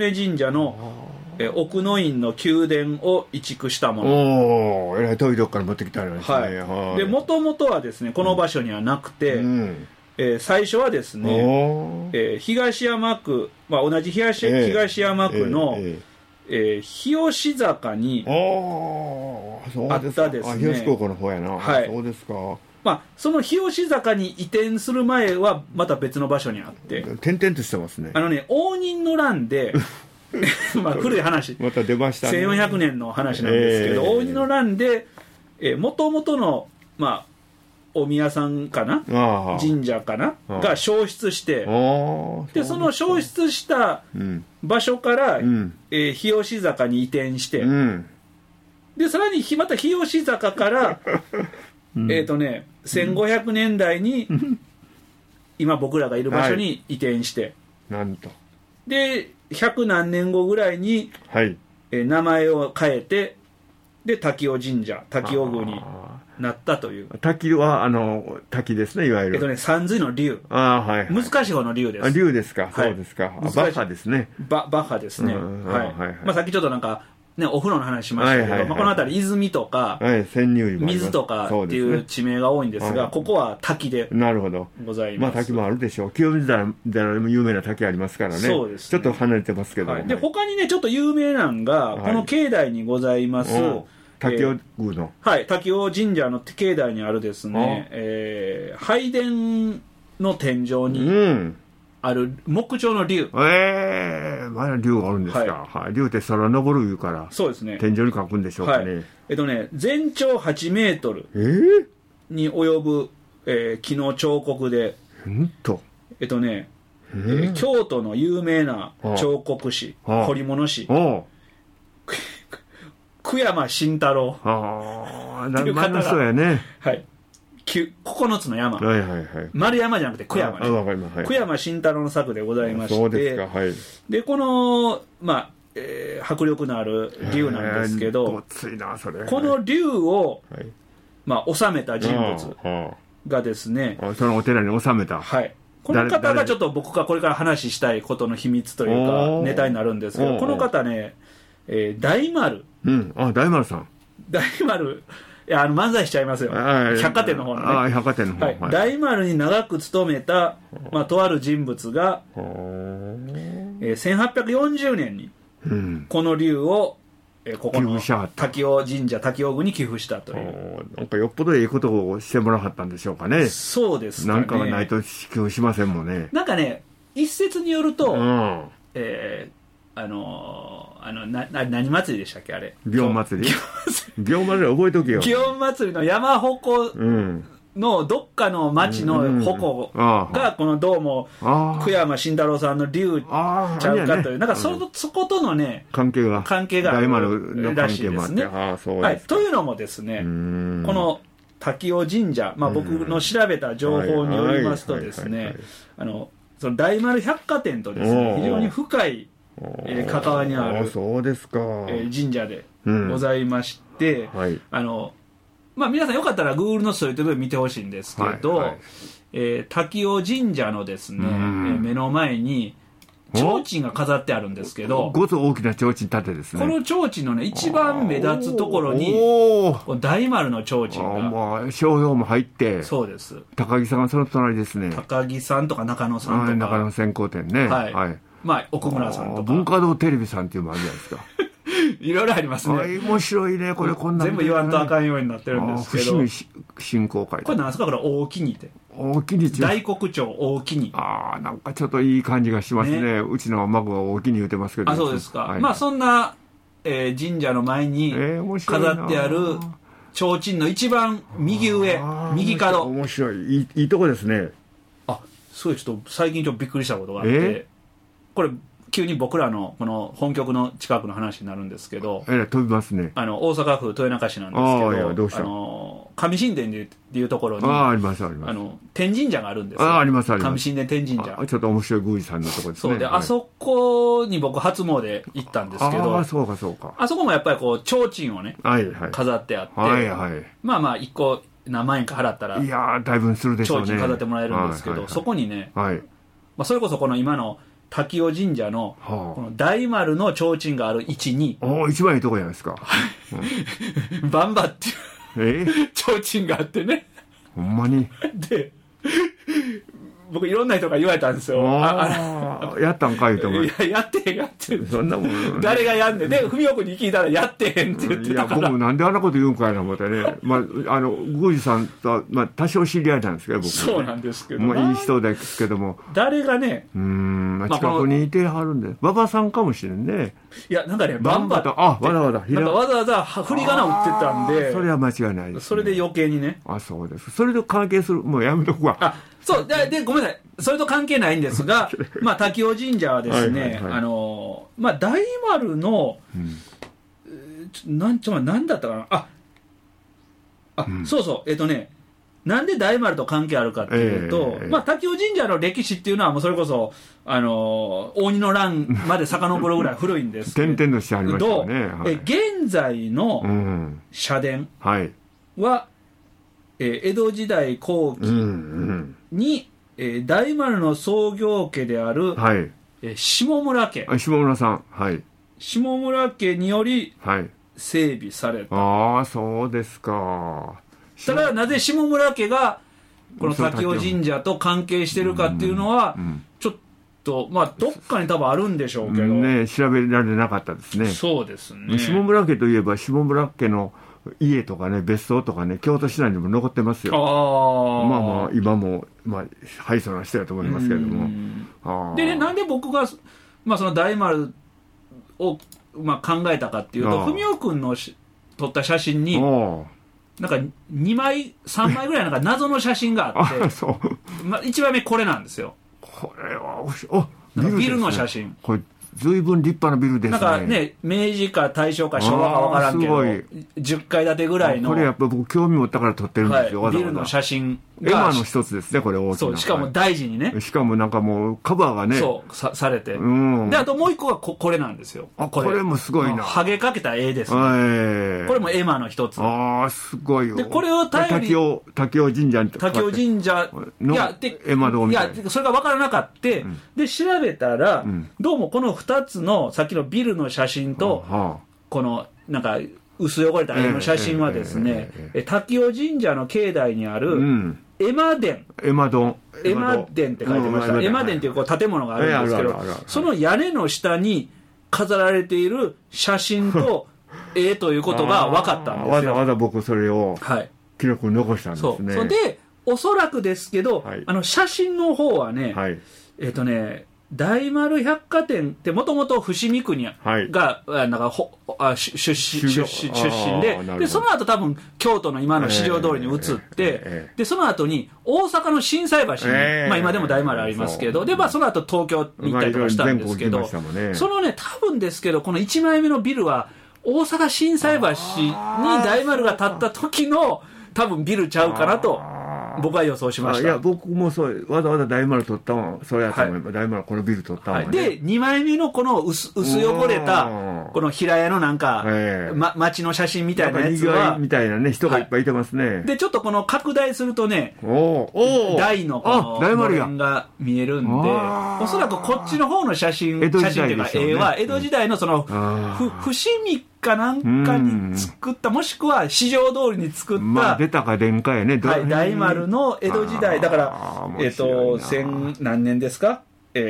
奥の院の宮殿を移築したもの。 おお、えらい遠いとこから持ってきたんですね。 はい。で元々はですねこの場所にはなくて、最初はですね、東山区、まあ、同じ東山区の、日吉坂にあったですね。 日吉高校の方やな。はい。そうですか。 まあ、その日吉坂に移転する前はまた別の場所にあって、 点々としてますね。 応仁の乱でまあ古い話、 また出ましたね。 1400年の話なんですけど、応仁の乱でもともとのまあお宮さんかな、神社かなが消失して、でその消失した場所から、日吉坂に移転して、でさらにまた日吉坂から1500年代に今僕らがいる場所に移転して、 なんとで100何年後ぐらいに、名前を変えて、で滝尾神社、滝尾宮になったという。 滝は滝ですね、いわゆる。 三髄の龍。難しい方の龍です。 龍ですか、そうですか。バッハですね。 バッハですね。はい。まあさっきちょっとなんかねお風呂の話しましたけど、この辺り泉とか水とかっていう地名が多いんですが、ここは滝でございます。 まあ滝もあるでしょう。清水寺でも有名な滝ありますからね。そうです。ちょっと離れてますけど。 で他にねちょっと有名なのがこの境内にございます。 滝尾宮の、 滝尾神社の境内にあるですね、拝殿の天井にある木彫の竜。 まだ竜があるんですか。竜って空登るいうから、そうですね。天井に書くんでしょうかね。 全長8メートルに及ぶ、木の彫刻で、京都の有名な彫刻師、彫り物師。久山慎太郎っていう方が、 そうやね。 はい。9つの山。丸山じゃなくて久山ね。久山慎太郎の作でございまして。そうですか、はい。で、この、まあ、迫力のある竜なんですけど、この竜を、まあ、収めた人物がですね、 そのお寺に収めた。 はい。この方がちょっと僕がこれから話したいことの秘密というか、ネタになるんですけど、この方ね、大丸。 大丸さん。 大丸、いや漫才しちゃいますよ。百貨店の方のね。 百貨店の方。 大丸に長く勤めた、まあ、とある人物が、1840年に、この竜を、ここの滝尾神社、滝尾宮に寄付したという。 なんかよっぽどいいことをしてもらったんでしょうかね。 そうですかね。 なんかがないと寄付しませんもんね。 なんかね、一説によると、何祭りでしたっけあれ。 祇園祭り。祇園祭り覚えとけよ。 祇園祭りの山鉾のどっかの町の鉾がこのどうも久山慎太郎さんの竜ちゃうかという、なんかそことのね関係があるらしいですね。というのもですね、この滝尾神社、まあ僕の調べた情報によりますとですね、その大丸百貨店とですね非常に深い関わりのある神社でございまして、まあ、皆さんよかったら Google のストリートビュー見てほしいんですけど、滝尾神社のですね、目の前に提灯が飾ってあるんですけど、 ごつ大きな提灯立てですね。 この提灯のね一番目立つところに大丸の提灯が、 商標も入って、 そうです。 高木さんがその隣ですね。 高木さんとか中野さんとか、 中野線香店ね。 まあ奥村さんとか文化堂テレビさんっていうのもあるじゃないですか。 いろいろありますね。 面白いね、これこんな、 全部言わんとあかんようになってるんですけど。 伏見振興会。 これなんですか、これ大木にて。 大木に大黒町大木に。 なんかちょっといい感じがしますね。うちの孫が大木に言ってますけど。 そうですか。まあそんな、神社の前に飾ってある提灯の一番右上、右角。 面白い。いいとこですね。 すごいちょっと最近ちょっとびっくりしたことがあって、これ、急に僕らのこの本局の近くの話になるんですけど、 飛びますね。 大阪府豊中市なんですけど、 上神殿でいうところに、 ありますあります。 天神社があるんですよ。 ありますあります。 上神殿天神社。 ちょっと面白い宮司さんのところですね。 そうで、あそこに僕初詣行ったんですけど、 そうかそうか。 あそこもやっぱりこう、提灯をね、飾ってあって、まあまあ一個何万円か払ったら、 いやだいぶするでしょうね。 提灯飾ってもらえるんですけど、そこにね、まあそれこそこの今の、滝尾神社のこの大丸の提灯がある位置に、 一番いいとこじゃないですか。 バンバっていう提灯があってね。 ほんまに。 で、僕いろんな人が言われたんですよ。 やったんかいと思う。 いや、やってへんやってへん。 そんなもん。 誰がやんねん。で、文雄君に聞いたらやってへんって言ってたから。 いや、僕もなんであんなこと言うんかいな思ってね。まあ、宮司さんとは、まあ、多少知り合いなんですけど、僕。 そうなんですけど。 まあ、いい人ですけども。 誰がね。 近くにいてはるんで。馬場さんかもしれんね。 いや、なんかね、バンバわざわざ。 なんかわざわざ振り仮名打ってたんで。 それは間違いないです。 それで余計にね。 そうです。それと関係する。もうやめとくわ。 そう。で、ごめんなさい。それと関係ないんですが、まあ、滝尾神社はですね、まあ、大丸の、なんだったかな。そうそう。なんで大丸と関係あるかっていうと、まあ、滝尾神社の歴史っていうのは、もうそれこそ、応仁の乱まで遡るぐらい古いんですけど、 点々としてありましたね。 現在の社殿は、江戸時代後期に、大丸の創業家である、下村家。 下村さん。 下村家により整備された。 そうですか。 ただ、なぜ下村家がこの滝尾神社と関係してるかっていうのは、ちょっと、まあ、どっかに多分あるんでしょうけど。 ね、調べられなかったですね。 そうですね。 下村家といえば、下村家の家とかね、別荘とかね、京都市内にも残ってますよ。まあまあ、今も、まあ、敗訴な人だと思いますけれども。 でね、なんで僕が、まあ、その大丸を、まあ、考えたかっていうと、文雄君の撮った写真に、なんか2枚、3枚ぐらいなんか謎の写真があって、まあ、1枚目これなんですよ。 これはビルの写真。 これ随分立派なビルですね。 なんかね、明治か大正か昭和か分からんけど、10階建てぐらいの。 これやっぱ僕興味持ったから撮ってるんですよ、 ビルの写真が。エマの一つですね、これ大きな。 そう、しかも大事にね。 しかもなんかもうカバーがね。 そう、されて。で、あともう一個がこれなんですよ。 これもすごいな。 ハゲかけた絵ですね。これもエマの一つ。 すごいよ。 で、これを頼りに。 滝尾神社に。 滝尾神社のエマ堂みたいな。 いや、それが分からなかった。で、調べたら、どうもこの2つの、さっきのビルの写真と、この、なんか、薄汚れた絵の写真はですね、滝尾神社の境内にある、エマ殿。エマ殿って書いてました。エマ殿っていう建物があるんですけど、その屋根の下に飾られている写真と絵ということが分かったんですよ。 わざわざ僕それを記録に残したんですね。 そうで、おそらくですけど、写真の方はね、大丸百貨店ってもともと伏見区が、なんか出身で、その後多分京都の今の四条通りに移って、で、その後に大阪の心斎橋に、まあ今でも大丸ありますけど、で、まあその後東京に行ったりとかしたんですけど、そのね、多分ですけど、この1枚目のビルは、大阪心斎橋に大丸が建った時の多分ビルちゃうかなと。僕は予想しました。 いや、僕もそう、わざわざ大丸取ったもん、そうやと思えば、大丸このビル取ったもんね。 で、2枚目のこの薄汚れた、この平屋のなんか、街の写真みたいなやつは。 みたいなね、人がいっぱいいてますね。 で、ちょっとこの拡大するとね、大のこの、のれんが見えるんで、おそらくこっちの方の写真っていうか、絵は、江戸時代のその、伏見かなんかに作った、もしくは四条通りに作った、 まあ出たか殿下やね、 大丸の江戸時代、だから、千何年ですか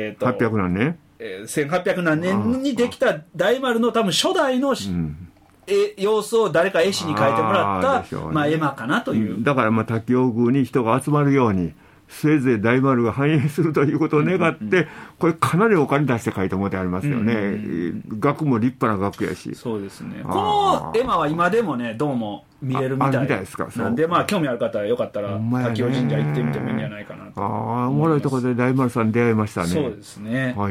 800何年 1800何年にできた大丸の多分初代の様子を誰か絵師に描いてもらった、まあ絵馬かなという。 だからまあ滝尾宮に人が集まるように、せいぜい大丸が繁栄するということを願って、これかなりお金出して書いてもらってありますよね。額も立派な額やし。 そうですね。この絵馬は今でもね、どうも見れるみたいですか。 なんで、まあ興味ある方はよかったら、滝尾神社行ってみてもいいんじゃないかなと。 おもろいところで大丸さん出会いましたね。 そうですね。 はい。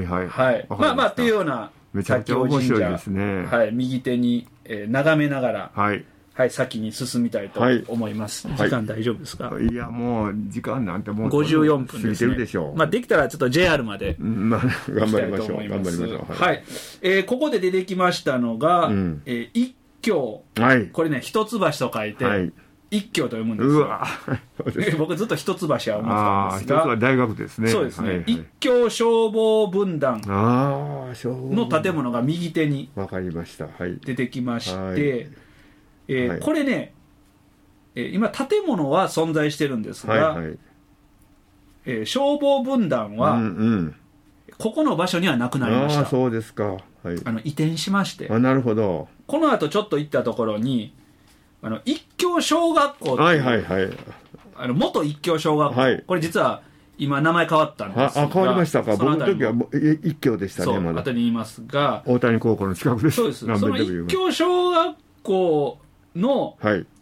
まあまあっていうような、 めちゃくちゃ面白いですね。 右手に眺めながら、 はい、先に進みたいと思います。時間大丈夫ですか？ いや、もう時間なんてもう 54分ですね。 過ぎてるでしょう。 まあできたらちょっと JR まで頑張りましょう。頑張りましょう。 はい。ここで出てきましたのが、一挙。これね、一橋と書いて。一挙と読むんですよ。うわ僕ずっと一橋は思ってたんですが、 一つは大学ですね。 そうですね。一挙消防分団の建物が右手に出てきまして、これね、今建物は存在してるんですが、消防分団はここの場所にはなくなりました。 そうですか。 移転しまして、 なるほど。 この後ちょっと行ったところに一挙小学校っていう、元一挙小学校、これ実は今名前変わったんですが、 変わりましたか。僕の時は一挙でしたね。 そう、後に言いますが、 大谷高校の近くです。 そうです。その一挙小学校の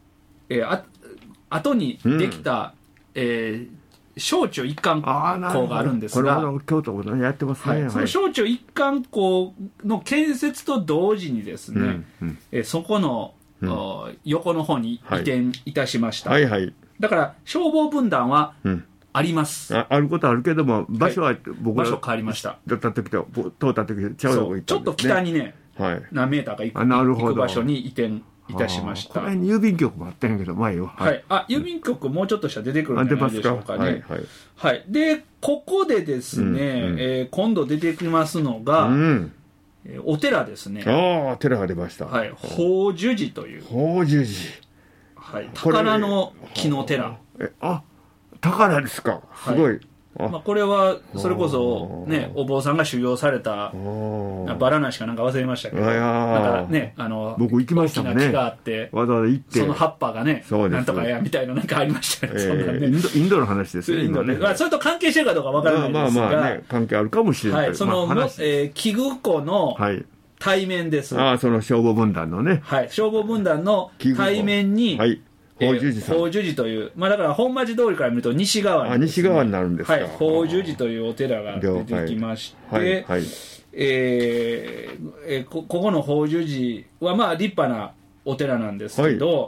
後にできた小中一貫校があるんですが、 京都でやってますね。 その小中一貫校の建設と同時にですね、そこの横の方に移転いたしました。だから消防分団はあります。 あることあるけども、場所は僕場所変わりました。 通った時とちゃうとこ行ったんですね。 ちょっと北にね、何メーターか行く場所に移転いたしました。 これに郵便局もあったんやけど前よ。 郵便局もうちょっとしたら出てくるんじゃないでしょうかね。でここでですね、今度出てきますのが、お寺ですね。 寺が出ました。 法寿寺という。 法寿寺。 宝の木の寺。 宝ですか。すごい。 これはそれこそね、お坊さんが修行されたバラナシかなんか忘れましたけど、なんかね、 僕行きましたもんね。 大きな木があって、 わざわざ行って、 その葉っぱがね、なんとかやみたいななんかありましたね。 インドの話ですね。 それと関係してるかどうかわからないですが、 関係あるかもしれない。 その木具庫の対面です。 その消防分団のね。 消防分団の対面に。法寿寺という、だから本町通りから見ると西側に、 西側になるんですか。 法寿寺というお寺が出てきまして、ここの法寿寺は立派なお寺なんですけど、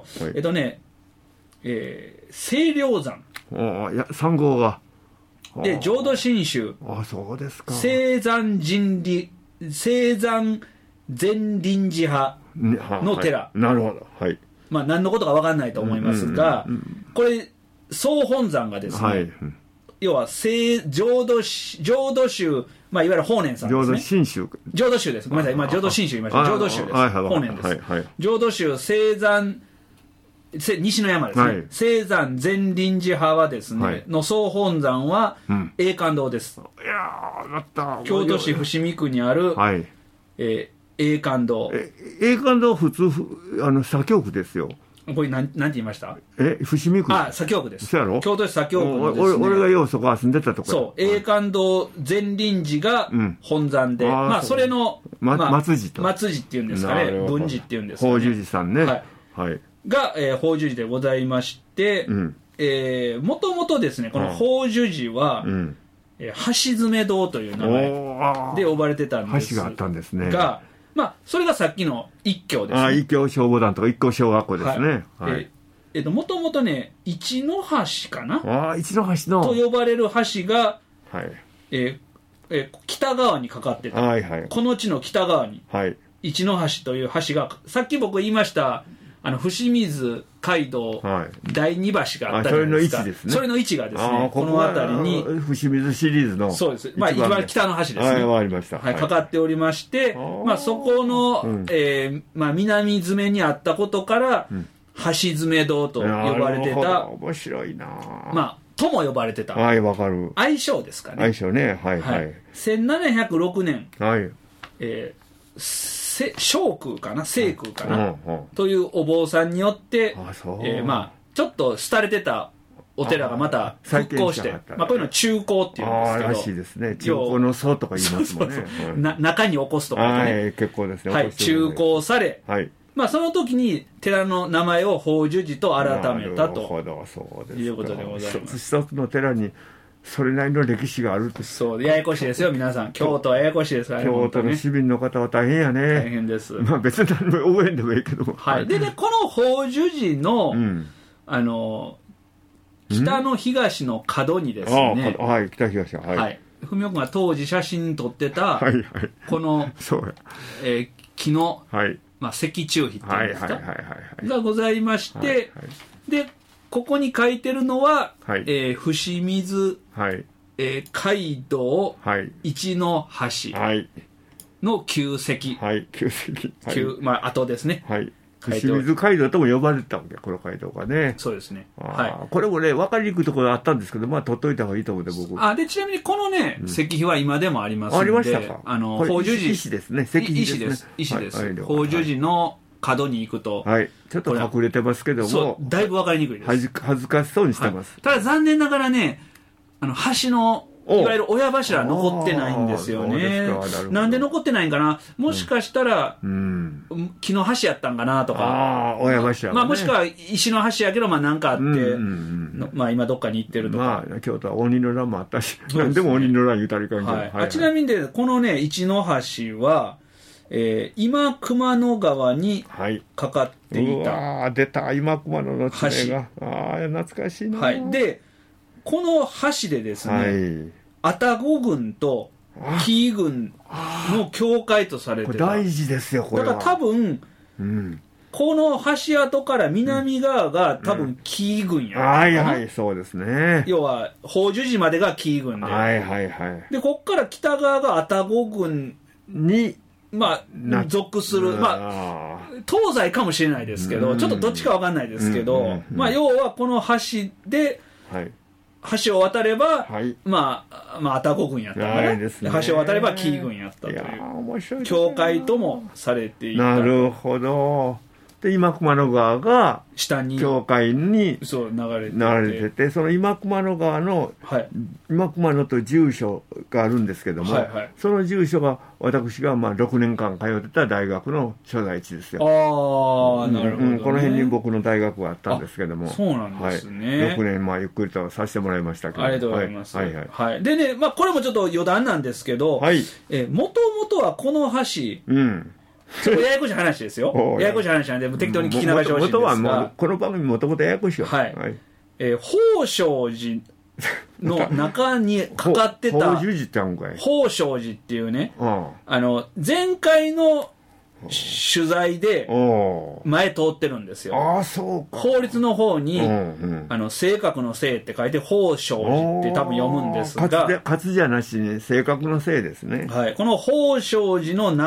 清涼山、 山号がで浄土真宗、 そうですか。 清山禅林寺派の寺。 なるほど。 何のことか分かんないと思いますが、これ総本山がですね、要は浄土宗、いわゆる法然さんですね。浄土宗です。ごめんなさい、今浄土真宗言いました。浄土宗です。法然です。浄土宗清山、西の山ですね。清山禅林寺派はですね、の総本山は永観堂です。京都市伏見区にある永観堂。 永観堂普通左京区ですよ。 これなんて言いました？ 伏見区。 左京区です。 そうやろ？ 京都市左京区のですね。 俺がようそこ住んでたところ。 そう。永観堂禅林寺が本山で、それの松寺と。 松寺っていうんですかね。文寺っていうんですかね。 法寿寺さんね。 が法寿寺でございまして、もともとですね、この法寿寺は橋詰堂という名前で呼ばれてたんですが、 橋があったんですね。 それがさっきの一挙ですね。 一挙消防団とか一挙小学校ですね。 もともとね、一の橋かな、 一の橋のと呼ばれる橋が、北側にかかってた、この地の北側に、一の橋という橋が、さっき僕言いました伏水街道第2橋があったじゃないですか。それの位置がですね、この辺りに伏水シリーズのそうです、一番北の橋ですね、かかっておりまして、そこの南詰めにあったことから橋詰堂と呼ばれてた、 面白いな、 とも呼ばれてた愛称ですかね。 愛称ね。 1706年聖空かなというお坊さんによってちょっと廃れてたお寺がまた復興して、こういうの中興っていうんですけど、 らしいですね。中興の僧とか言いますもんね。 中に起こすとかね、 結構ですね。 中興され、その時に寺の名前を法寿寺と改めたということでございます。 一つの寺にそれなりの歴史があると。 そう、ややこしいですよ、皆さん。京都はややこしいですからね。 京都の市民の方は大変やね。 大変です。 まあ別に何も応援でもいいけども。 はい。で、この法寿寺の、北の東の角にですね。 はい、北東は。はい。 文雄君が当時写真撮ってた、この、木の、石柱碑っていうんですかがございまして、で、ここに書いてるのは、伏水、街道、一の橋の旧跡。 旧跡。 まあ、跡ですね。 伏水街道とも呼ばれてたわけ、この街道がね。 そうですね。 これもね、分かりにくいところあったんですけど、まあ、取っといた方がいいと思うんで、僕。 で、ちなみにこのね、石碑は今でもありますので。 ありましたか。 法寿寺。 石ですね。石碑です。 石です。法寿寺の角に行くと。 ちょっと隠れてますけども。 だいぶ分かりにくいです。 恥ずかしそうにしてます。 ただ残念ながらね、橋の、いわゆる親柱残ってないんですよね。なんで残ってないんかな、もしかしたら、木の橋やったんかなとか。 親柱。 まあもしくは石の橋やけど、まあなんかあって、まあ今どっかに行ってるとか。 まあ京都は鬼の乱もあったし、なんでも鬼の乱言うたりかんけど。 ちなみにこのね、一の橋は、今熊野川にかかっていた。 出た、今熊野の地名が。懐かしいな。 で、この橋でですね、愛宕郡と紀伊郡の境界とされてた。 これ大事ですよ、これは。 だから多分、この橋跡から南側が多分紀伊郡や。 そうですね。 要は、法寿寺までが紀伊郡で。で、こっから北側が愛宕郡に、まあ、属する、まあ、東西かもしれないですけど、ちょっとどっちかわかんないですけど、まあ、要はこの橋で、橋を渡れば、まあ、愛宕郡やったから、橋を渡れば紀伊郡やったという、境界ともされていた。 なるほど。で、今熊野川が、 下に、 境界に流れてて、その今熊野川の、今熊野と住所があるんですけども、その住所が私がまあ6年間通ってた大学の所在地ですよ。 なるほど、 この辺に僕の大学があったんですけども、 そうなんですね。 6年まあゆっくりとさせてもらいましたけど。 ありがとうございます。でね、まあこれもちょっと余談なんですけど、もともとはこの橋、ちょっとややこしい話ですよ。ややこしい話なんで、適当に聞き流してほしいんですが。 この番組もともとややこしいよ。 宝生寺の中にかかってた、宝生寺っていうね、前回の取材で前通ってるんですよ。法律の方に正確の正って書いて宝生寺って多分読むんですが、 活じゃなしに正確の正ですね。 この宝生寺の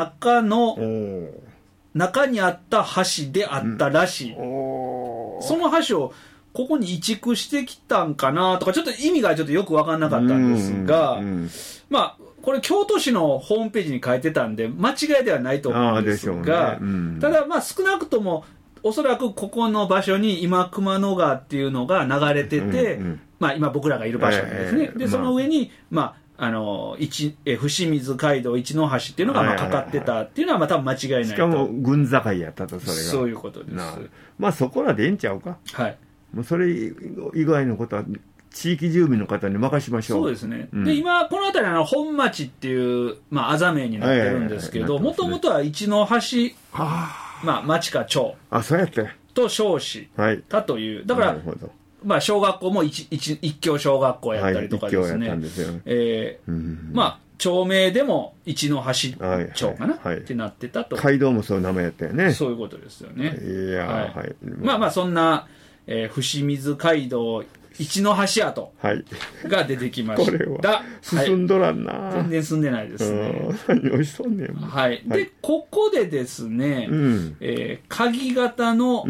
中にあった橋であったらしい。その橋をここに移築してきたんかなとか、ちょっと意味がちょっとよく分かんなかったんですが、まあこれ京都市のホームページに書いてたんで間違いではないと思うんですが、ただまあ少なくともおそらくここの場所に今熊野川っていうのが流れてて、まあ今僕らがいる場所ですね。でその上にまあ伏水街道一の橋っていうのがまあかかってたっていうのはまあ多分間違いないと。 しかも郡境やったと、それが。 そういうことです。 まあそこらでええんちゃうか。もうそれ以外のことは地域住民の方に任しましょう。 そうですね。で、今、この辺り本町っていう、まあ、あざ名になってるんですけど、もともとは一の橋、まあ、町か町。 そうやって。 と少子だという。だから、まあ、小学校も一教小学校やったりとかですね。まあ、町名でも一の橋町かなってなってたと。 街道もそういう名前やったよね。 そういうことですよね。まあまあ、そんな、伏水街道、一の橋跡が出てきました。 これは進んどらんな。 全然進んでないですね。 何をしとんねん。 で、ここでですね、鍵型の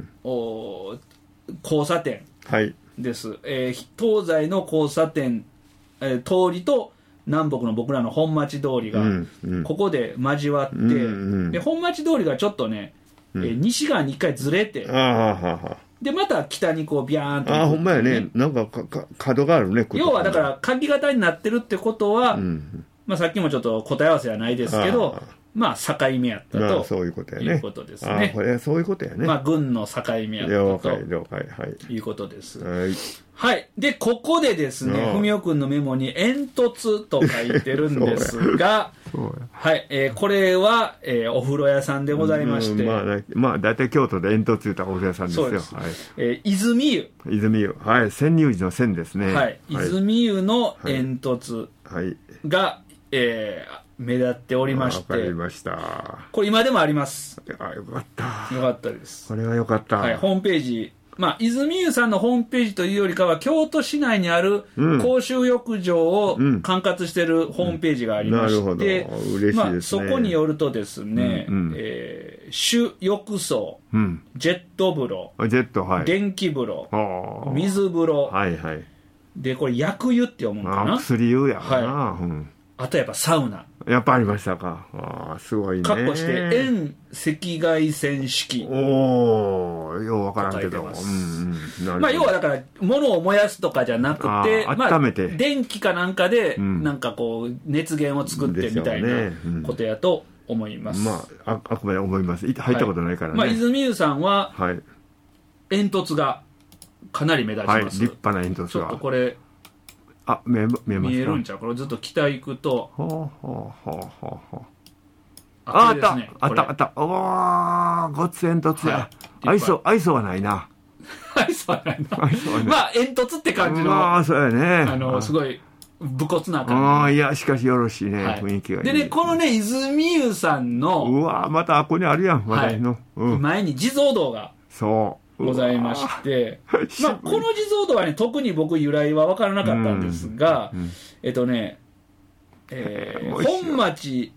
交差点です。東西の交差点、通りと南北の僕らの本町通りがここで交わって、で本町通りがちょっとね、西側に一回ずれて、でまた北にこうビャーンと、 ほんまやね。なんか角があるね。 要はだから鍵型になってるってことは、まあさっきもちょっと答え合わせはないですけど、 まあ境目やったと、 そういうことやね。 いうことですね。 これそういうことやね。 まあ軍の境目やったと了解、はい。 いうことです。 はい。 はい。で、ここでですね、文雄くんのメモに煙突と書いてるんですが、はい、これは、お風呂屋さんでございまして、 まあ大体京都で煙突言ったお風呂屋さんですよ。 はい。泉湯。 泉湯。はい。潜入時の泉ですね。 はい。泉湯の煙突が、目立っておりまして、 わかりました。 これ今でもあります。 よかった。 よかったです。 これはよかった。 はい。ホームページ。まあ、泉湯さんのホームページというよりかは、京都市内にある公衆浴場を管轄しているホームページがありまして、まあ、そこによるとですね、主浴槽、ジェット風呂、電気風呂、水風呂、で、これ、薬湯って思うのかな。 薬湯やな。 あとやっぱサウナ。 やっぱありましたか。すごいね。 かっこして、遠赤外線式。 ようわからんけど。 まあ、要はだから、物を燃やすとかじゃなくて、 温めて。 電気かなんかで、なんかこう、熱源を作ってみたいなことやと思います。 まあ、あくまで思います。入ったことないからね。 まあ、泉湯さんは、煙突がかなり目立ちます。 立派な煙突が。 ちょっとこれ、 見えますか？ 見えるんちゃう？これずっと北行くと。 あった。おー、ごつ煙突や。愛想はないな。 愛想はないな。まあ、煙突って感じの。 そうやね。 すごい、武骨な感じ。 いや、しかしよろしいね、雰囲気がいい。 でね、このね、泉湯さんの。 うわまたここにあるやん、話題の。 前に地蔵堂が。ございまして、まあ、この地蔵堂はね、特に僕由来は分からなかったんですが、本町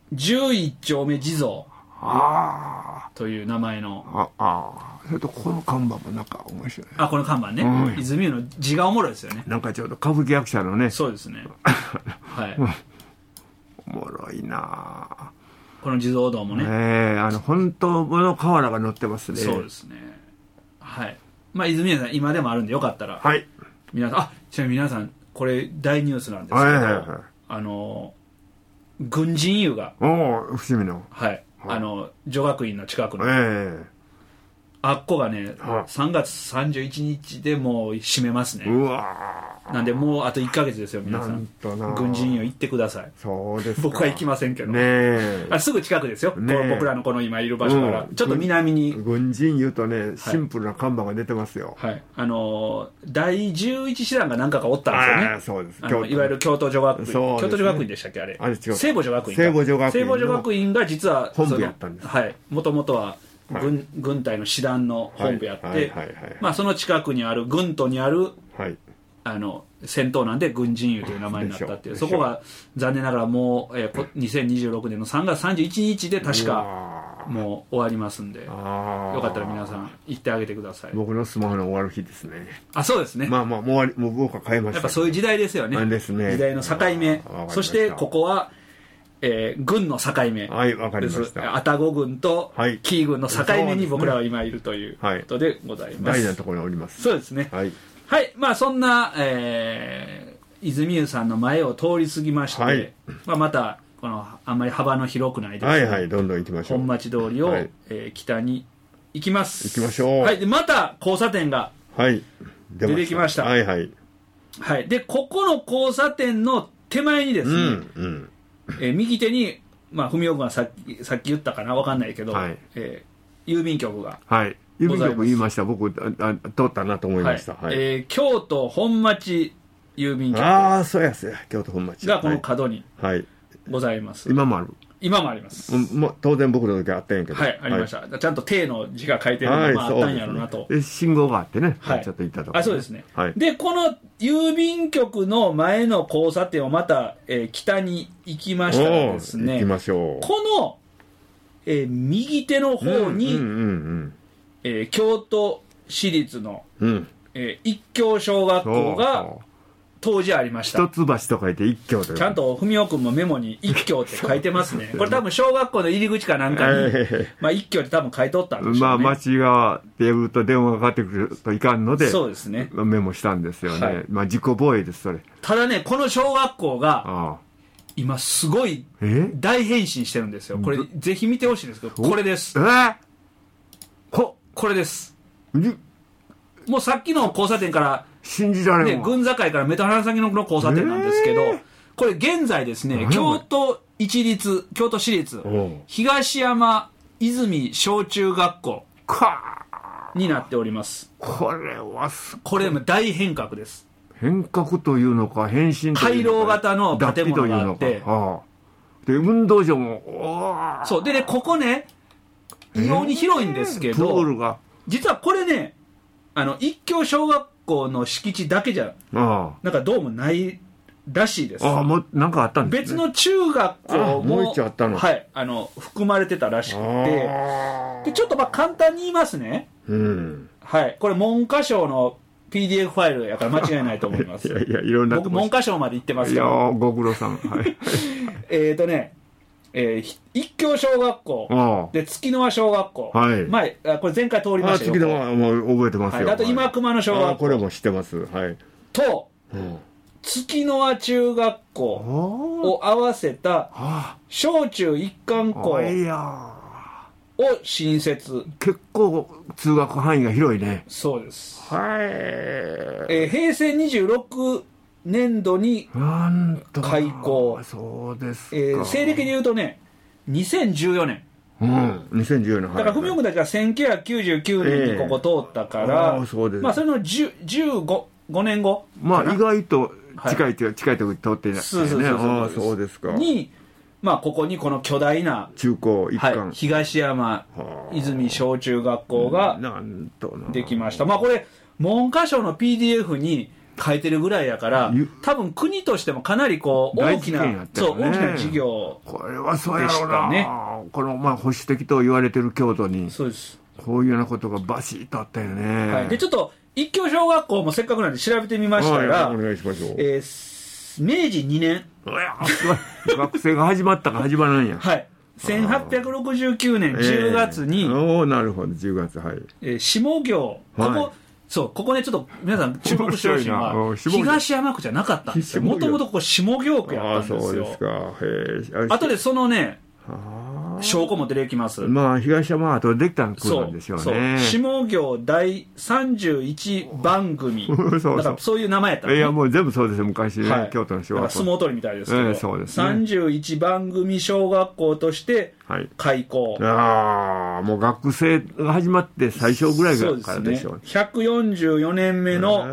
11丁目地蔵という名前の。 それとこの看板もなんか面白い。 この看板ね。泉湯の字がおもろいですよね。 なんかちょうど歌舞伎役者のね。 そうですね。はい。 おもろいなこの地蔵堂もね。 本当の瓦が乗ってますね。 そうですね。はい。まあ、泉谷さん、今でもあるんで、よかったら。 はい。 皆さん、ちなみに皆さん、これ、大ニュースなんですけど、軍人湯が。 伏見の。 はい。女学院の近くの。あっこがね、3月31日でもう閉めますね。なんで、もうあと1ヶ月ですよ、皆さん。軍人湯行ってください。 そうです。 僕は行きませんけど。すぐ近くですよ。僕らのこの今いる場所から。ちょっと南に。 軍人湯とね、シンプルな看板が出てますよ。 はい。第11師団が何かがおったんですよね。そうです。いわゆる京都女学院。京都女学院でしたっけ、あれ。聖母女学院。聖母女学院が実は、 本部やったんです。 はい。もともとは、軍隊の師団の本部やって、まあその近くにある、軍都にある、戦闘なんで軍人湯という名前になったっていう、そこが残念ながらもう、2026年の3月31日で確かもう終わりますんで、よかったら皆さん行ってあげてください。 僕のスマホの終わる日ですね。 そうですね。 まあもう僕は変えました。 やっぱそういう時代ですよね。時代の境目。そしてここは、軍の境目。 はい、わかりました。 愛宕郡と紀伊郡の境目に僕らは今いるということでございます。 大事なところにおります。 そうですね。はい。まあそんな、泉湯さんの前を通り過ぎまして、また、この、あんまり幅の広くないですね。 どんどん行きましょう。 本町通りを、北に行きます。 行きましょう。 はい。で、また交差点が、出てきました。はい。で、ここの交差点の手前にですね、右手に、まあ、文雄君がさっき言ったかな、わかんないけど、郵便局が。 郵便局言いました。僕、通ったなと思いました。 京都本町郵便局。 そうや。京都本町。 がこの角にございます。 今もある。 今もあります。 当然僕の時あったんやけど。 ありました。ちゃんと手の字が書いてるのがあったんやろうなと。 信号があってね。ちょっと行ったとこ。 そうですね。で、この郵便局の前の交差点をまた北に行きましたらですね。 行きましょう。 この右手の方に、京都市立の一郷小学校が当時ありました。 一橋と書いて一郷という。 ちゃんと文雄君もメモに一郷って書いてますね。これ多分小学校の入り口かなんかに、まあ一郷って多分書いとったんでしょうね。 間違って言うと電話がかかってくるといかんので、 そうですね。 メモしたんですよね。自己防衛です、それ。 ただね、この小学校が、 今すごい大変身してるんですよ。これぜひ見てほしいんですけど、これです。これです。もうさっきの交差点から信じられんわ、 郡境から目と鼻先の交差点なんですけど、これ現在ですね、京都市立東山泉小中学校になっております。 これも大変革です。 変革というのか変身というのか、 回廊型の建物があって、 で運動場もそうでね、ここね異様に広いんですけど、 プールが実はこれね、一郷小学校の敷地だけじゃなんかどうもないらしいです。 もうなんかあったんですね。 別の中学校ももう一丁あったの、 はい、含まれてたらしくて、でちょっと簡単に言いますね、はい、これ文科省の PDF ファイルやから間違いないと思います。 いろんな僕文科省まで行ってますけど、 ご苦労さん。はい一郷小学校で月の輪小学校、前これ前回通りましたよ。 月の輪もう覚えてますよ。 あと今熊野小学校、 これも知ってます。 と月の輪中学校を合わせた小中一貫校を新設。 結構通学範囲が広いね。 そうです。平成26年度に開校。 そうですか。 西暦でいうとね、2014年。 2014年。 だから文雄君たちが1999年にここ通ったから、それの15年後。 意外と近いとこ通ってないですね。そうですか。 ここにこの巨大な中高一貫、 東山泉小中学校ができました。これ文科省の PDF に書いてるぐらいやから、多分国としてもかなり大きな事業でしたね。 これはそうやろうな。この保守的と言われてる京都にそうです。 こういうようなことがバシッとあったよね。 でちょっと一郷小学校もせっかくなんで調べてみましたら、 お願いしましょう。 明治2年学生が始まったか始まらんや。 1869年10月に、 なるほど、10月、 下行、ここね、ちょっと皆さん注目してほしいのは、東山区じゃなかったんですよ。もともとここ下行区やったんですよ。そうですか。あとでそのね、証拠も出てきます。 東山は後でできた区なんでしょうね。 下行第31番組。だからそういう名前やったもう全部そうですよ、昔ね、京都の小学校。 相撲取りみたいですけど、31番組小学校として開校。 もう学生が始まって最初ぐらいからでしょう。 144年目の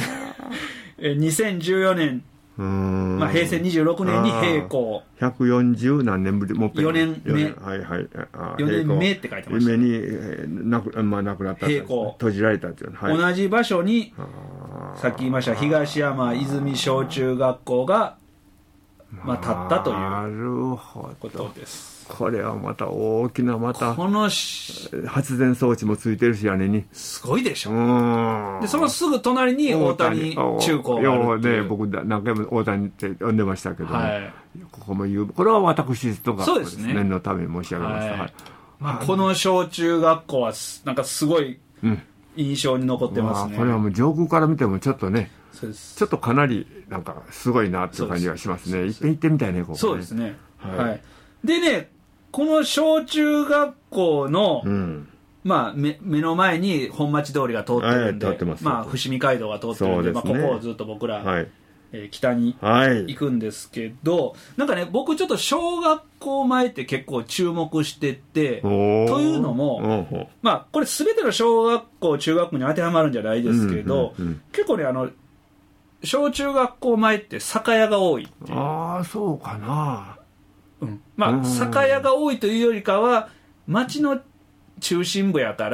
2014年、平成26年に閉校。 140何年ぶり、もう 4年目。4年目って書いてました。 4年目に亡くなった。 閉校。 閉じられたっていう。 同じ場所に、さっき言いました東山泉小中学校が、立ったということです。 これはまた大きなこの発電装置もついてるし、屋根にすごいでしょ。でそのすぐ隣に大谷中高があるっていう。 僕何回も大谷って呼んでましたけども、ここもこれは私とか念のために申し上げました。 この小中学校はなんかすごい印象に残ってますね。 これはもう上空から見てもちょっとね、ちょっとかなりなんかすごいなっていう感じがしますね。行ってみたいね、ここね。 そうですね。でね、この小中学校の、目の前に本町通りが通ってるんで、伏見街道が通ってるんで、ここをずっと僕ら、北に行くんですけど、なんかね、僕ちょっと小学校前って結構注目してて、というのも、これ全ての小学校中学校に当てはまるんじゃないですけど、結構ね、小中学校前って酒屋が多いっていう。 そうかな。 酒屋が多いというよりかは町の中心部やから、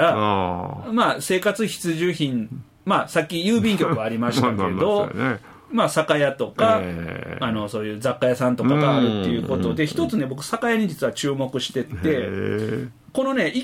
生活必需品、さっき郵便局ありましたけど酒屋とか、そういう雑貨屋さんとかがあるっていうことで、一つね、僕酒屋に実は注目してて、このね、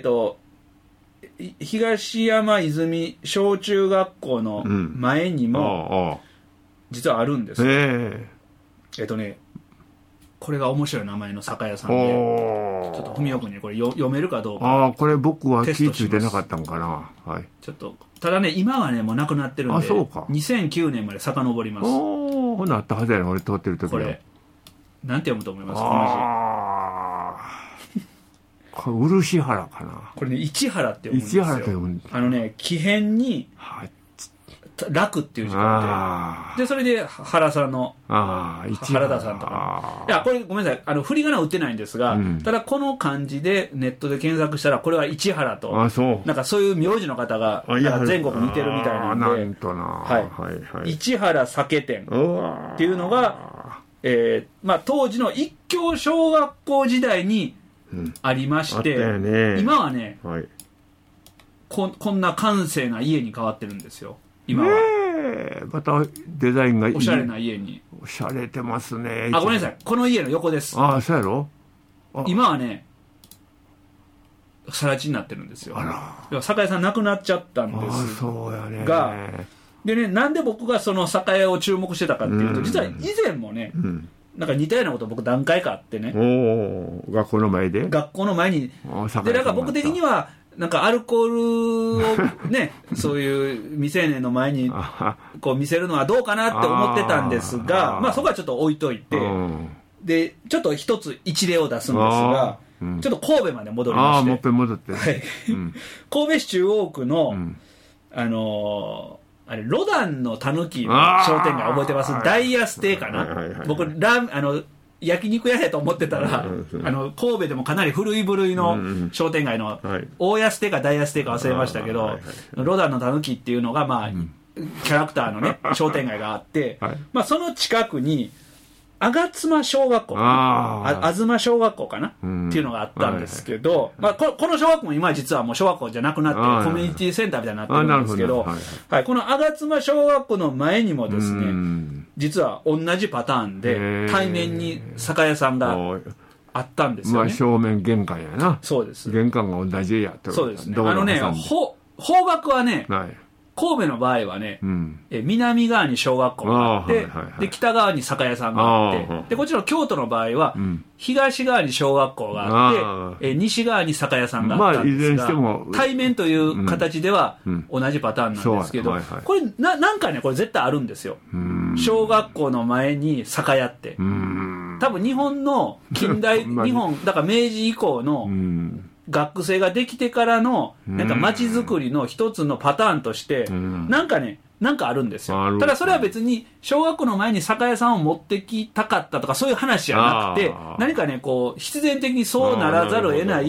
東山泉小中学校の前にも実はあるんですよ。これが面白い名前の酒屋さんで、ちょっと文雄君にこれ読めるかどうか。 これ僕は気付いてなかったのかな。 ちょっとただね、今はねもうなくなってるんで、2009年まで遡ります。 なったはずやな、俺通ってる時。 これなんて読むと思いますこの字。これ漆原かな。 これね市原って読むんですよ。 市原と読むんです。 木偏に楽っていう字があって、でそれで原さんの原田さんとか、いやこれごめんなさい振り仮名打ってないんですが、ただこの漢字でネットで検索したらこれは市原となんかそういう名字の方が全国にいてるみたいなんで、 なんとな、 市原酒店っていうのが、当時の一郷小学校時代にありまして、今はね、こんな閑静な家に変わってるんですよ今は。 またデザインがいい、 おしゃれな家に。 おしゃれてますね。 ごめんなさい、この家の横です。 そうやろ。 今はね更地になってるんですよ。酒屋さん亡くなっちゃったんですが、でね、なんで僕がその酒屋を注目してたかっていうと、実は以前もね、なんか似たようなこと僕何回かあってね。 学校の前にでなんか僕的にはなんかアルコールをねそういう未成年の前にこう見せるのはどうかなって思ってたんですが、そこはちょっと置いといて、でちょっと一つ一例を出すんですが、ちょっと神戸まで戻りまして、 もう一回戻って、 神戸市中央区の、あれロダンのたぬきの商店街覚えてます？ダイヤステかな。僕焼肉屋やと思ってたら、神戸でもかなり古い部類の商店街の、大安亭か大安亭か忘れましたけど、ロダンのたぬきっていうのが、キャラクターのね商店街があって、その近くに吾妻小学校、東小学校かな、っていうのがあったんですけど、この小学校も今実はもう小学校じゃなくなってコミュニティセンターみたいになってるんですけど、この吾妻小学校の前にもですね、実は同じパターンで対面に酒屋さんがあったんですよね。 正面玄関やな。 そうです。 玄関が同じやって。 そうですね。方角はね、神戸の場合はね、南側に小学校があって、で北側に酒屋さんがあって、でこっちの京都の場合は、東側に小学校があって、西側に酒屋さんがあったんですが、対面という形では同じパターンなんですけど、これなんかねこれ絶対あるんですよ。小学校の前に酒屋って、多分日本の近代日本だから明治以降の学生ができてからのなんか街づくりの一つのパターンとしてなんかあるんですよ。ただそれは別に小学校の前に酒屋さんを持ってきたかったとかそういう話じゃなくて、何かねこう必然的にそうならざるを得ない、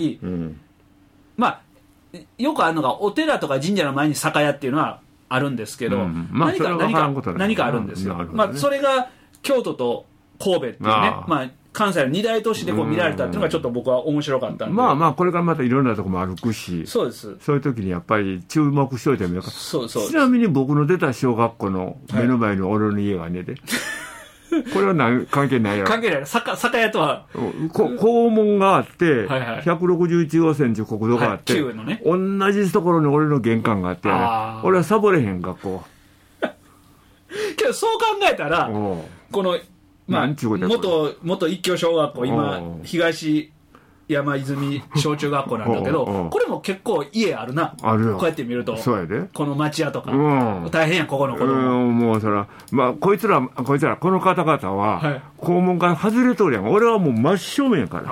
よくあるのがお寺とか神社の前に酒屋っていうのはあるんですけど、何かあるんですよ。それが京都と神戸っていうね、関西の二大都市でこう見られたっていうのがちょっと僕は面白かったんで、 これからまたいろんなとこも歩くし、 そうです。 そういう時にやっぱり注目しておいてもよかった。ちなみに僕の出た小学校の目の前に俺の家がねで、これは関係ないやろ。 関係ない。酒屋とは校門があって161号線という国道があって、同じところに俺の玄関があって、俺はサボれへん学校。 けどそう考えたらこの元一郷小学校、今東山泉小中学校なんだけど、これも結構家あるな。こうやって見るとこの町屋とか大変やここの子供。 もうそらこいつらこの方々は校門から外れとるやん。俺はもう真正面やから。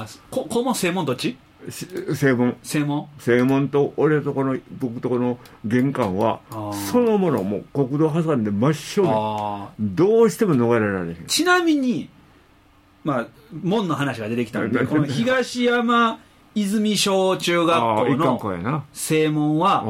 校門正門どっち？ 正門と僕とこの玄関はそのものもう国道挟んで真正面。どうしても逃れられへん。 ちなみに門の話が出てきたので、この東山泉小中学校の正門は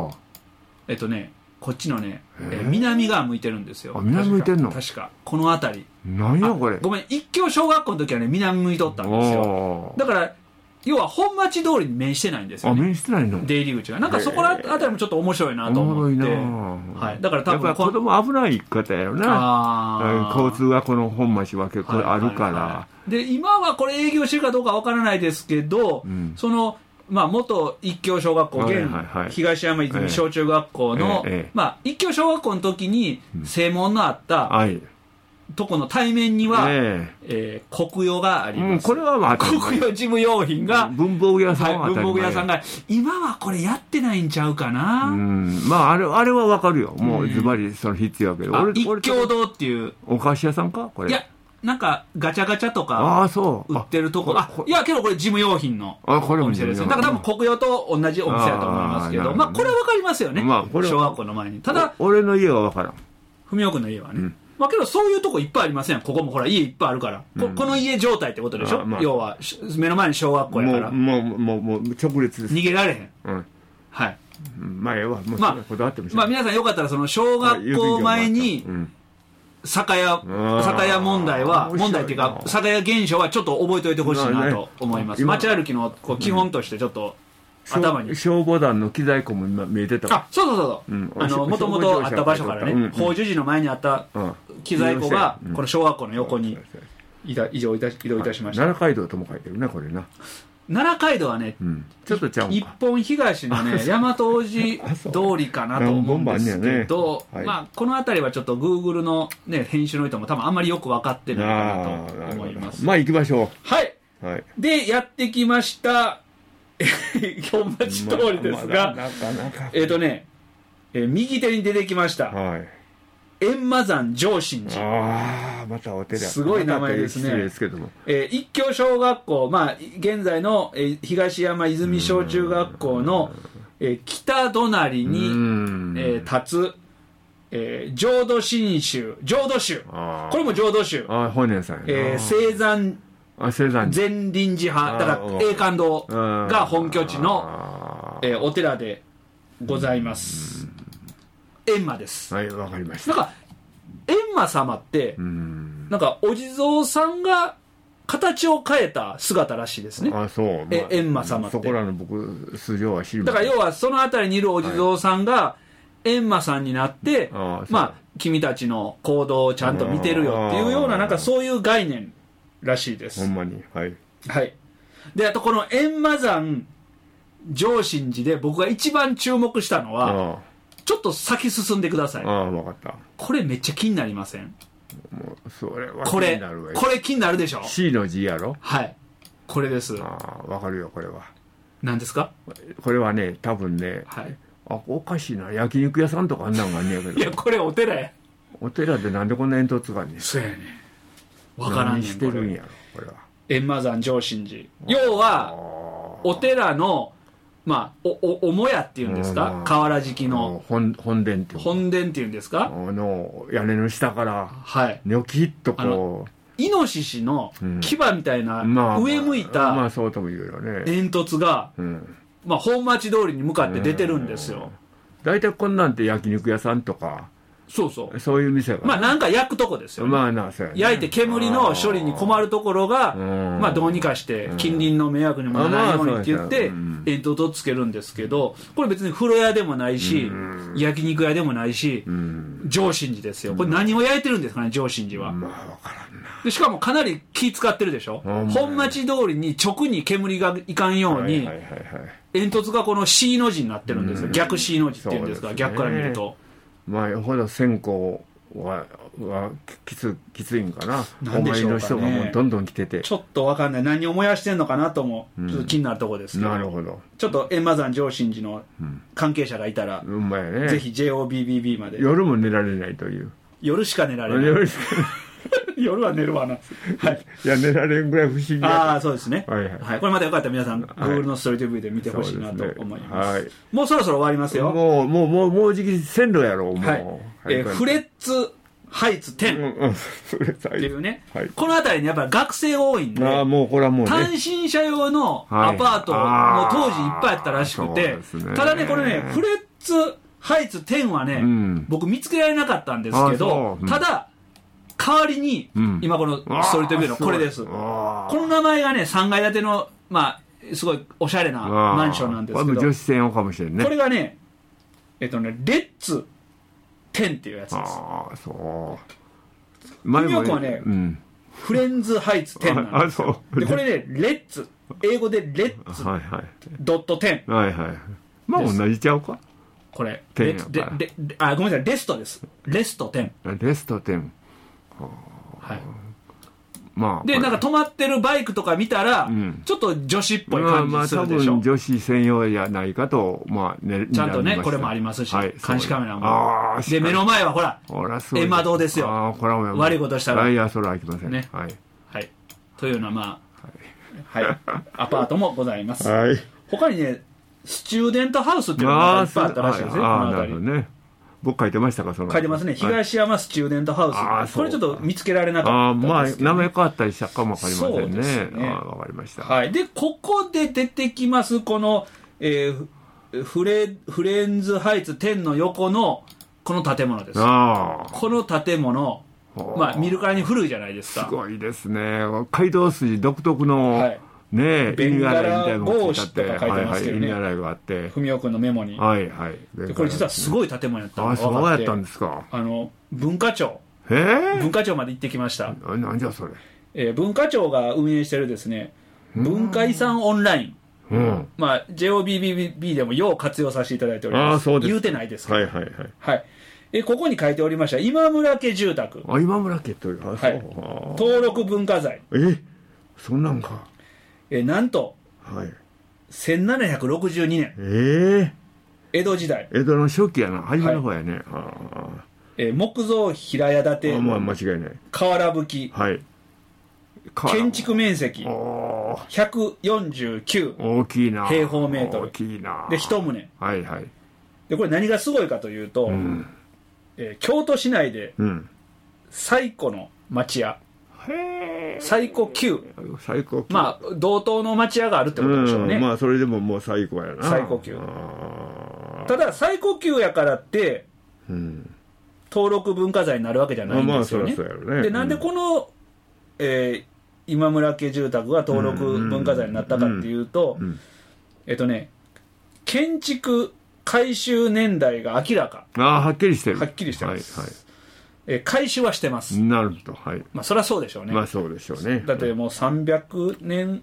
こっちのね南側向いてるんですよ。 南向いてんの？ 確かこの辺り。 何やこれ。 ごめん、一郷小学校の時はね南向いとったんですよ。だから要は本町通りに面してないんですよね。 面してないの？ 出入り口がなんかそこら辺りもちょっと面白いなと思って。だから多分やっぱ子供危ない方やよな。交通がこの本町は結構あるから。 で今はこれ営業してるかどうかわからないですけど、その元一郷小学校現東山泉小中学校の一郷小学校の時に正門のあったとこの対面には、国用があります。 これは国用事務用品が文房具屋さんは文房具屋さんが今はこれやってないんちゃうかな。 あれはわかるよ。もうズバリその必要やけど、 一郷堂っていうお菓子屋さんかこれ。 いやなんかガチャガチャとか売ってるとこ、いやけどこれ事務用品のお店ですよ。だから多分国用と同じお店だと思いますけど、まあこれは分かりますよね、小学校の前に。ただ俺の家は分からん、 文雄君の家はね、まあけどそういうとこいっぱいありません。ここもほら家いっぱいあるから、この家状態ってことでしょ、要は目の前に小学校やからもう直列です。 逃げられへん、はい。 まあ皆さんよかったらその小学校前に酒屋問題っていうか酒屋現象はちょっと覚えておいてほしいなと思います。街歩きの基本としてちょっと頭に消防団の機材庫も今見えてた。 そうもともとあった場所からね、法寿寺の前にあった機材庫がこの小学校の横に移動いたしました。 奈良街道とも書いてるねこれな。 奈良街道はね、 ちょっとちゃうんか、 一本東のね大和大路通りかなと思うんですけど、まあこの辺りはちょっとグーグルのね編集の人も多分あんまりよく分かってないかなと思います。 まあ行きましょう。 はい、でやってきました本町通りですが、右手に出てきました、閻魔山上心寺。 またお寺、 すごい名前ですね。 失礼ですけども、 一教小学校、まあ現在の東山泉小中学校の北隣に立つ浄土真宗、浄土宗、これも浄土宗、 本年さん青山善林寺派だから永観堂が本拠地のお寺でございます。閻魔です。 はい、わかりました。 なんか閻魔様ってなんかお地蔵さんが形を変えた姿らしいですね。 そう。 閻魔様って。 そこらの僕素性は知りません。 だから要はそのあたりにいるお地蔵さんが閻魔さんになって、まあ君たちの行動をちゃんと見てるよっていうようななんかそういう概念らしいです。 ほんまに。はい。 であとこの閻魔山上心寺で僕が一番注目したのは、ちょっと先進んでください。 分かった。 これめっちゃ気になりません？ もうそれは気になるわ。 これ気になるでしょ。 C の字やろ。 はい、これです。 分かるよ。これは何ですか？ これはね多分ね、おかしいな、焼肉屋さんとかあんなんがあんねやけど。 いやこれお寺や。 お寺でなんでこんな煙突があんねん。 そうやね、分からんねん。 何してるんやろこれは。 閻魔山上心寺、要はお寺のまあおもやっていうんですか、瓦敷の本殿っていうんですか、 屋根の下からニョキッとこうイノシシの牙みたいな上向いた煙突が本町通りに向かって出てるんですよ。 大体こんなんて焼肉屋さんとかそういう店がなんか焼くとこですよね。焼いて煙の処理に困るところがどうにかして近隣の迷惑にもならないようにって言って煙突をつけるんですけど、これ別に風呂屋でもないし焼肉屋でもないし上心寺ですよ。これ何を焼いてるんですかね、上心寺は。でしかもかなり気使ってるでしょ。本町通りに直に煙がいかんように煙突がこの C の字になってるんですよ。逆 C の字っていうんですか、逆から見ると。 よほど線香はきついんかな。お参りの人がもうどんどん来てて、 ちょっと分かんない、何を燃やしてんのかなともちょっと気になるところですけど、 なるほど。 ちょっと閻魔山上心寺の関係者がいたら、ぜひ JOBBB まで。 夜も寝られないという。 夜しか寝られない。夜は寝るわな。 いや寝られんぐらい不思議な。 そうですね。これまたよかったら皆さん Google のストリートビューで見てほしいなと思います。もうそろそろ終わりますよ。 もうじき線路やろう。 フレッツハイツ10っていうね、この辺りにやっぱり学生多いんで、単身者用のアパートも当時いっぱいあったらしくて、ただねこれねフレッツハイツ10はね僕見つけられなかったんですけど、ただ代わりに今このストリートビューのこれです。この名前がね3階建てのすごいおしゃれなマンションなんですけど、 女子専用かもしれんね。 これがねレッツ10っていうやつです。意味よくはね、フレンズハイツ10なんですよ。でこれねレッツ、英語でレッツドット10。 同じちゃうかこれ。ごめんなさい、レストです。レスト10。 レスト10。 まあ、 でなんか止まってるバイクとか見たら、ちょっと女子っぽい感じするでしょ。 多分女子専用じゃないかと、 ちゃんとねこれもありますし、監視カメラもで目の前はほらエマドですよ。悪いことしたらいやそれは開きませんね。はいというようなアパートもございます。他にねスチューデントハウスっていうのがいっぱいあったらしいですね。この辺り僕書いてましたか？ 書いてますね。東山スチューデントハウス。これちょっと見つけられなかったですけど、 名前変わったりしたかもわかりませんね。わかりました。 でここで出てきますこの、フレンズハイツ10の横のこの建物です。この建物、見るからに古いじゃないですか。 すごいですね。街道筋独特の、 ベンガラ格子とか書いてますけどね。文雄君のメモに。これ実はすごい建物やったのが分かって。 そうやったんですか。 文化庁まで行ってきました。 なんじゃそれ。 文化庁が運営してるですね、文化遺産オンライン。JOBBB でもよう活用させていただいております。言うてないですけど。ここに書いておりました今村家住宅。 今村家というか。 登録文化財。 そんなんか。 なんと、1762年、江戸時代、 江戸の初期やな、初めの方やね。 木造平屋建て、 間違いない、 瓦葺き、建築面積149 大きいな平方メートルで1棟、でこれ何がすごいかというと、京都市内で最古の町屋、最古級、同等の町屋があるってことでしょうね。 それでももう最古やな。 最古級。ただ最古級やからって、登録文化財になるわけじゃないんですよね。でなんでこの、今村家住宅が登録文化財になったかっていうと、建築改修年代が明らか。 はっきりしてる。 はっきりしてます。改修はしてます。 なるほど。 そりゃそうでしょうね。 そうでしょうね。 だってもう300年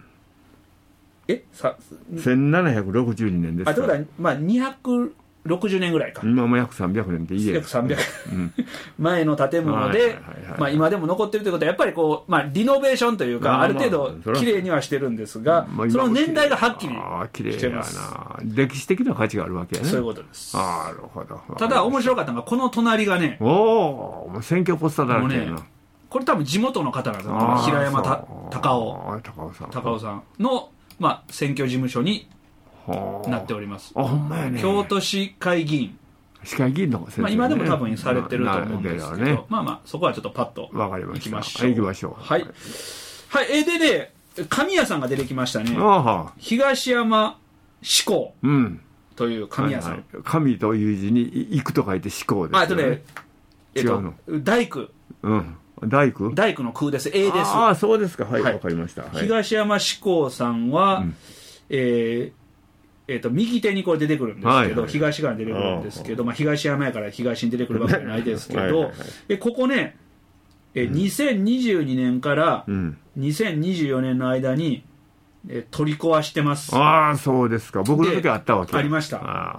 1762年ですか。 ということは260年ぐらいか。 今も約300年っていいで。 約300前の建物で今でも残ってるということはやっぱりこうリノベーションというかある程度綺麗にはしてるんですが、その年代がはっきりしてます。 歴史的な価値があるわけやね。 そういうことです。 なるほど。 ただ面白かったのがこの隣がね、 選挙ポスターだらけやな。 これ多分地元の方なんですよ。平山高尾さんの選挙事務所になっております。京都市会議員。今でも多分されてると思うんですけど、そこはちょっとパッと行きましょう。でね、神谷さんが出てきましたね。東山志向という神谷さん。 神という字に行くと書いて志向ですよね。 大工。大工の空です。です。 そうですか。わかりました。 東山志向さんは、右手にこれ出てくるんですけど、東側に出てくるんですけど、東山やから東に出てくるわけじゃないですけど、ここね、2022年から2024年の間に取り壊してます。 そうですか。僕の時はあったわけ。 ありました。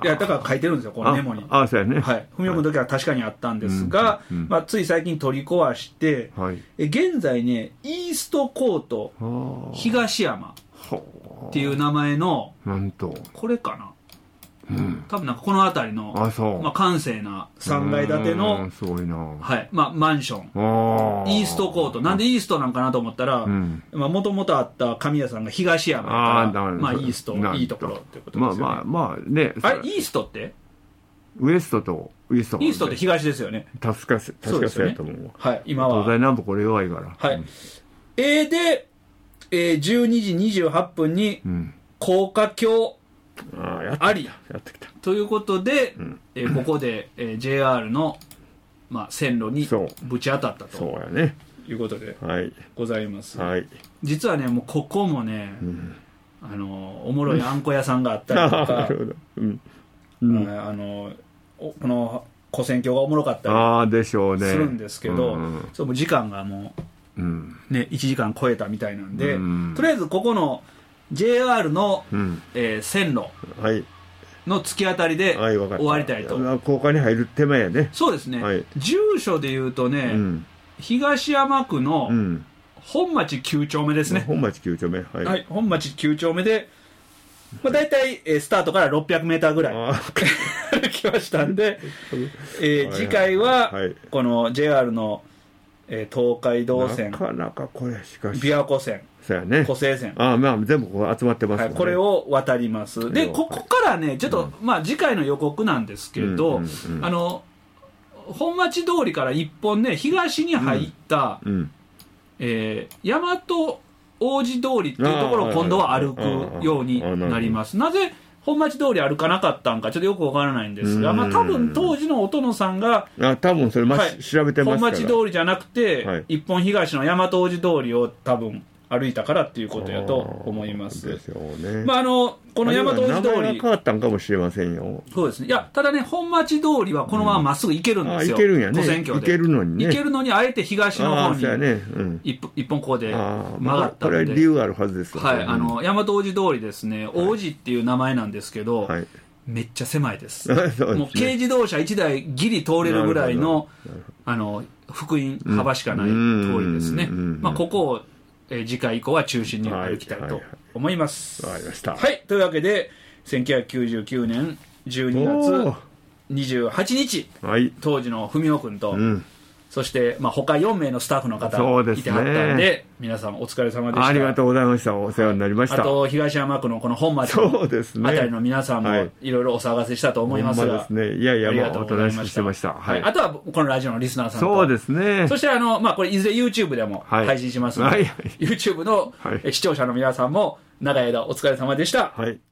だから書いてるんですよ、このメモに。 そうやね。 文雄君の時は確かにあったんですが、つい最近取り壊して、現在ね、イーストコート東山っていう名前の、これかな、多分この辺りの閑静な3階建てのマンション、イーストコート。なんでイーストなんかなと思ったら、もともとあった神谷さんが東山やから、イースト、いいところっていうことですよね。あれ、イーストってウエストとイースト。 イーストって東ですよね。 確かそうやと思う。 今は。 東西南北これ弱いから。 で、12時28分に高架橋ありということで、ここで、JR の、線路にぶち当たったということでございます。実はね、もうここもね、おもろいあんこ屋さんがあったりとか、この古戦橋がおもろかったりするんですけど、その時間がもう1時間超えたみたいなんで、とりあえずここの JR の、線路の突き当たりで終わりたいと。 高架に入る手前やね。 そうですね。住所でいうとね、東山区の本町9丁目ですね。 本町9丁目、はい、 はい、本町9丁目で、まあ、大体、スタートから600メーターぐらい歩きましたんで、次回は、この JR の、東海道線、 なかなかこれしかし琵琶湖線、 そうやね、 湖西線、 まあ、全部こう集まってますもんね、 これを渡ります。で、ここからね、ちょっと、まあ、次回の予告なんですけど、本町通りから一本ね、東に入った、大和王子通りっていうところを今度は歩くようになります。なぜ本町通り歩かなかったんかちょっとよくわからないんですが、まあ、多分当時のお殿さんが多分それ、調べてますから、 本町通りじゃなくて、一本東の大和王子通りを多分歩いたからっていうことやと思います。 ですよね。 まあ、この大和王子通り、 名前が変わったんかもしれませんよ。 そうですね。いや、ただね、本町通りはこのまままっすぐ行けるんですよ。 行けるんやね。 都線橋で。 行けるのにね。 行けるのに、あえて東の方に、一本ここで曲がったので。 これは理由があるはずですよ。 はい。大和王子通りですね、王子っていう名前なんですけど、めっちゃ狭いです。もう軽自動車1台ギリ通れるぐらいの、幅員幅しかない通りですね。まあ、ここを、次回以降は中心に歩きたいと思います。 わかりました。 はい。というわけで、1999年12月28日、当時の文雄君と、そして、まあ、他4名のスタッフの方がいてはったんで、皆さんお疲れ様でした。 ありがとうございました。お世話になりました。 あと、東山区のこの本町のあたりの皆さんもいろいろお騒がせしたと思いますが、 いやいや、もうおとなしくしてました。 あとは、このラジオのリスナーさんと。 そうですね。 そして、まあ、これいずれ YouTube でも配信しますので、YouTube の視聴者の皆さんも長い間お疲れ様でした。 はい。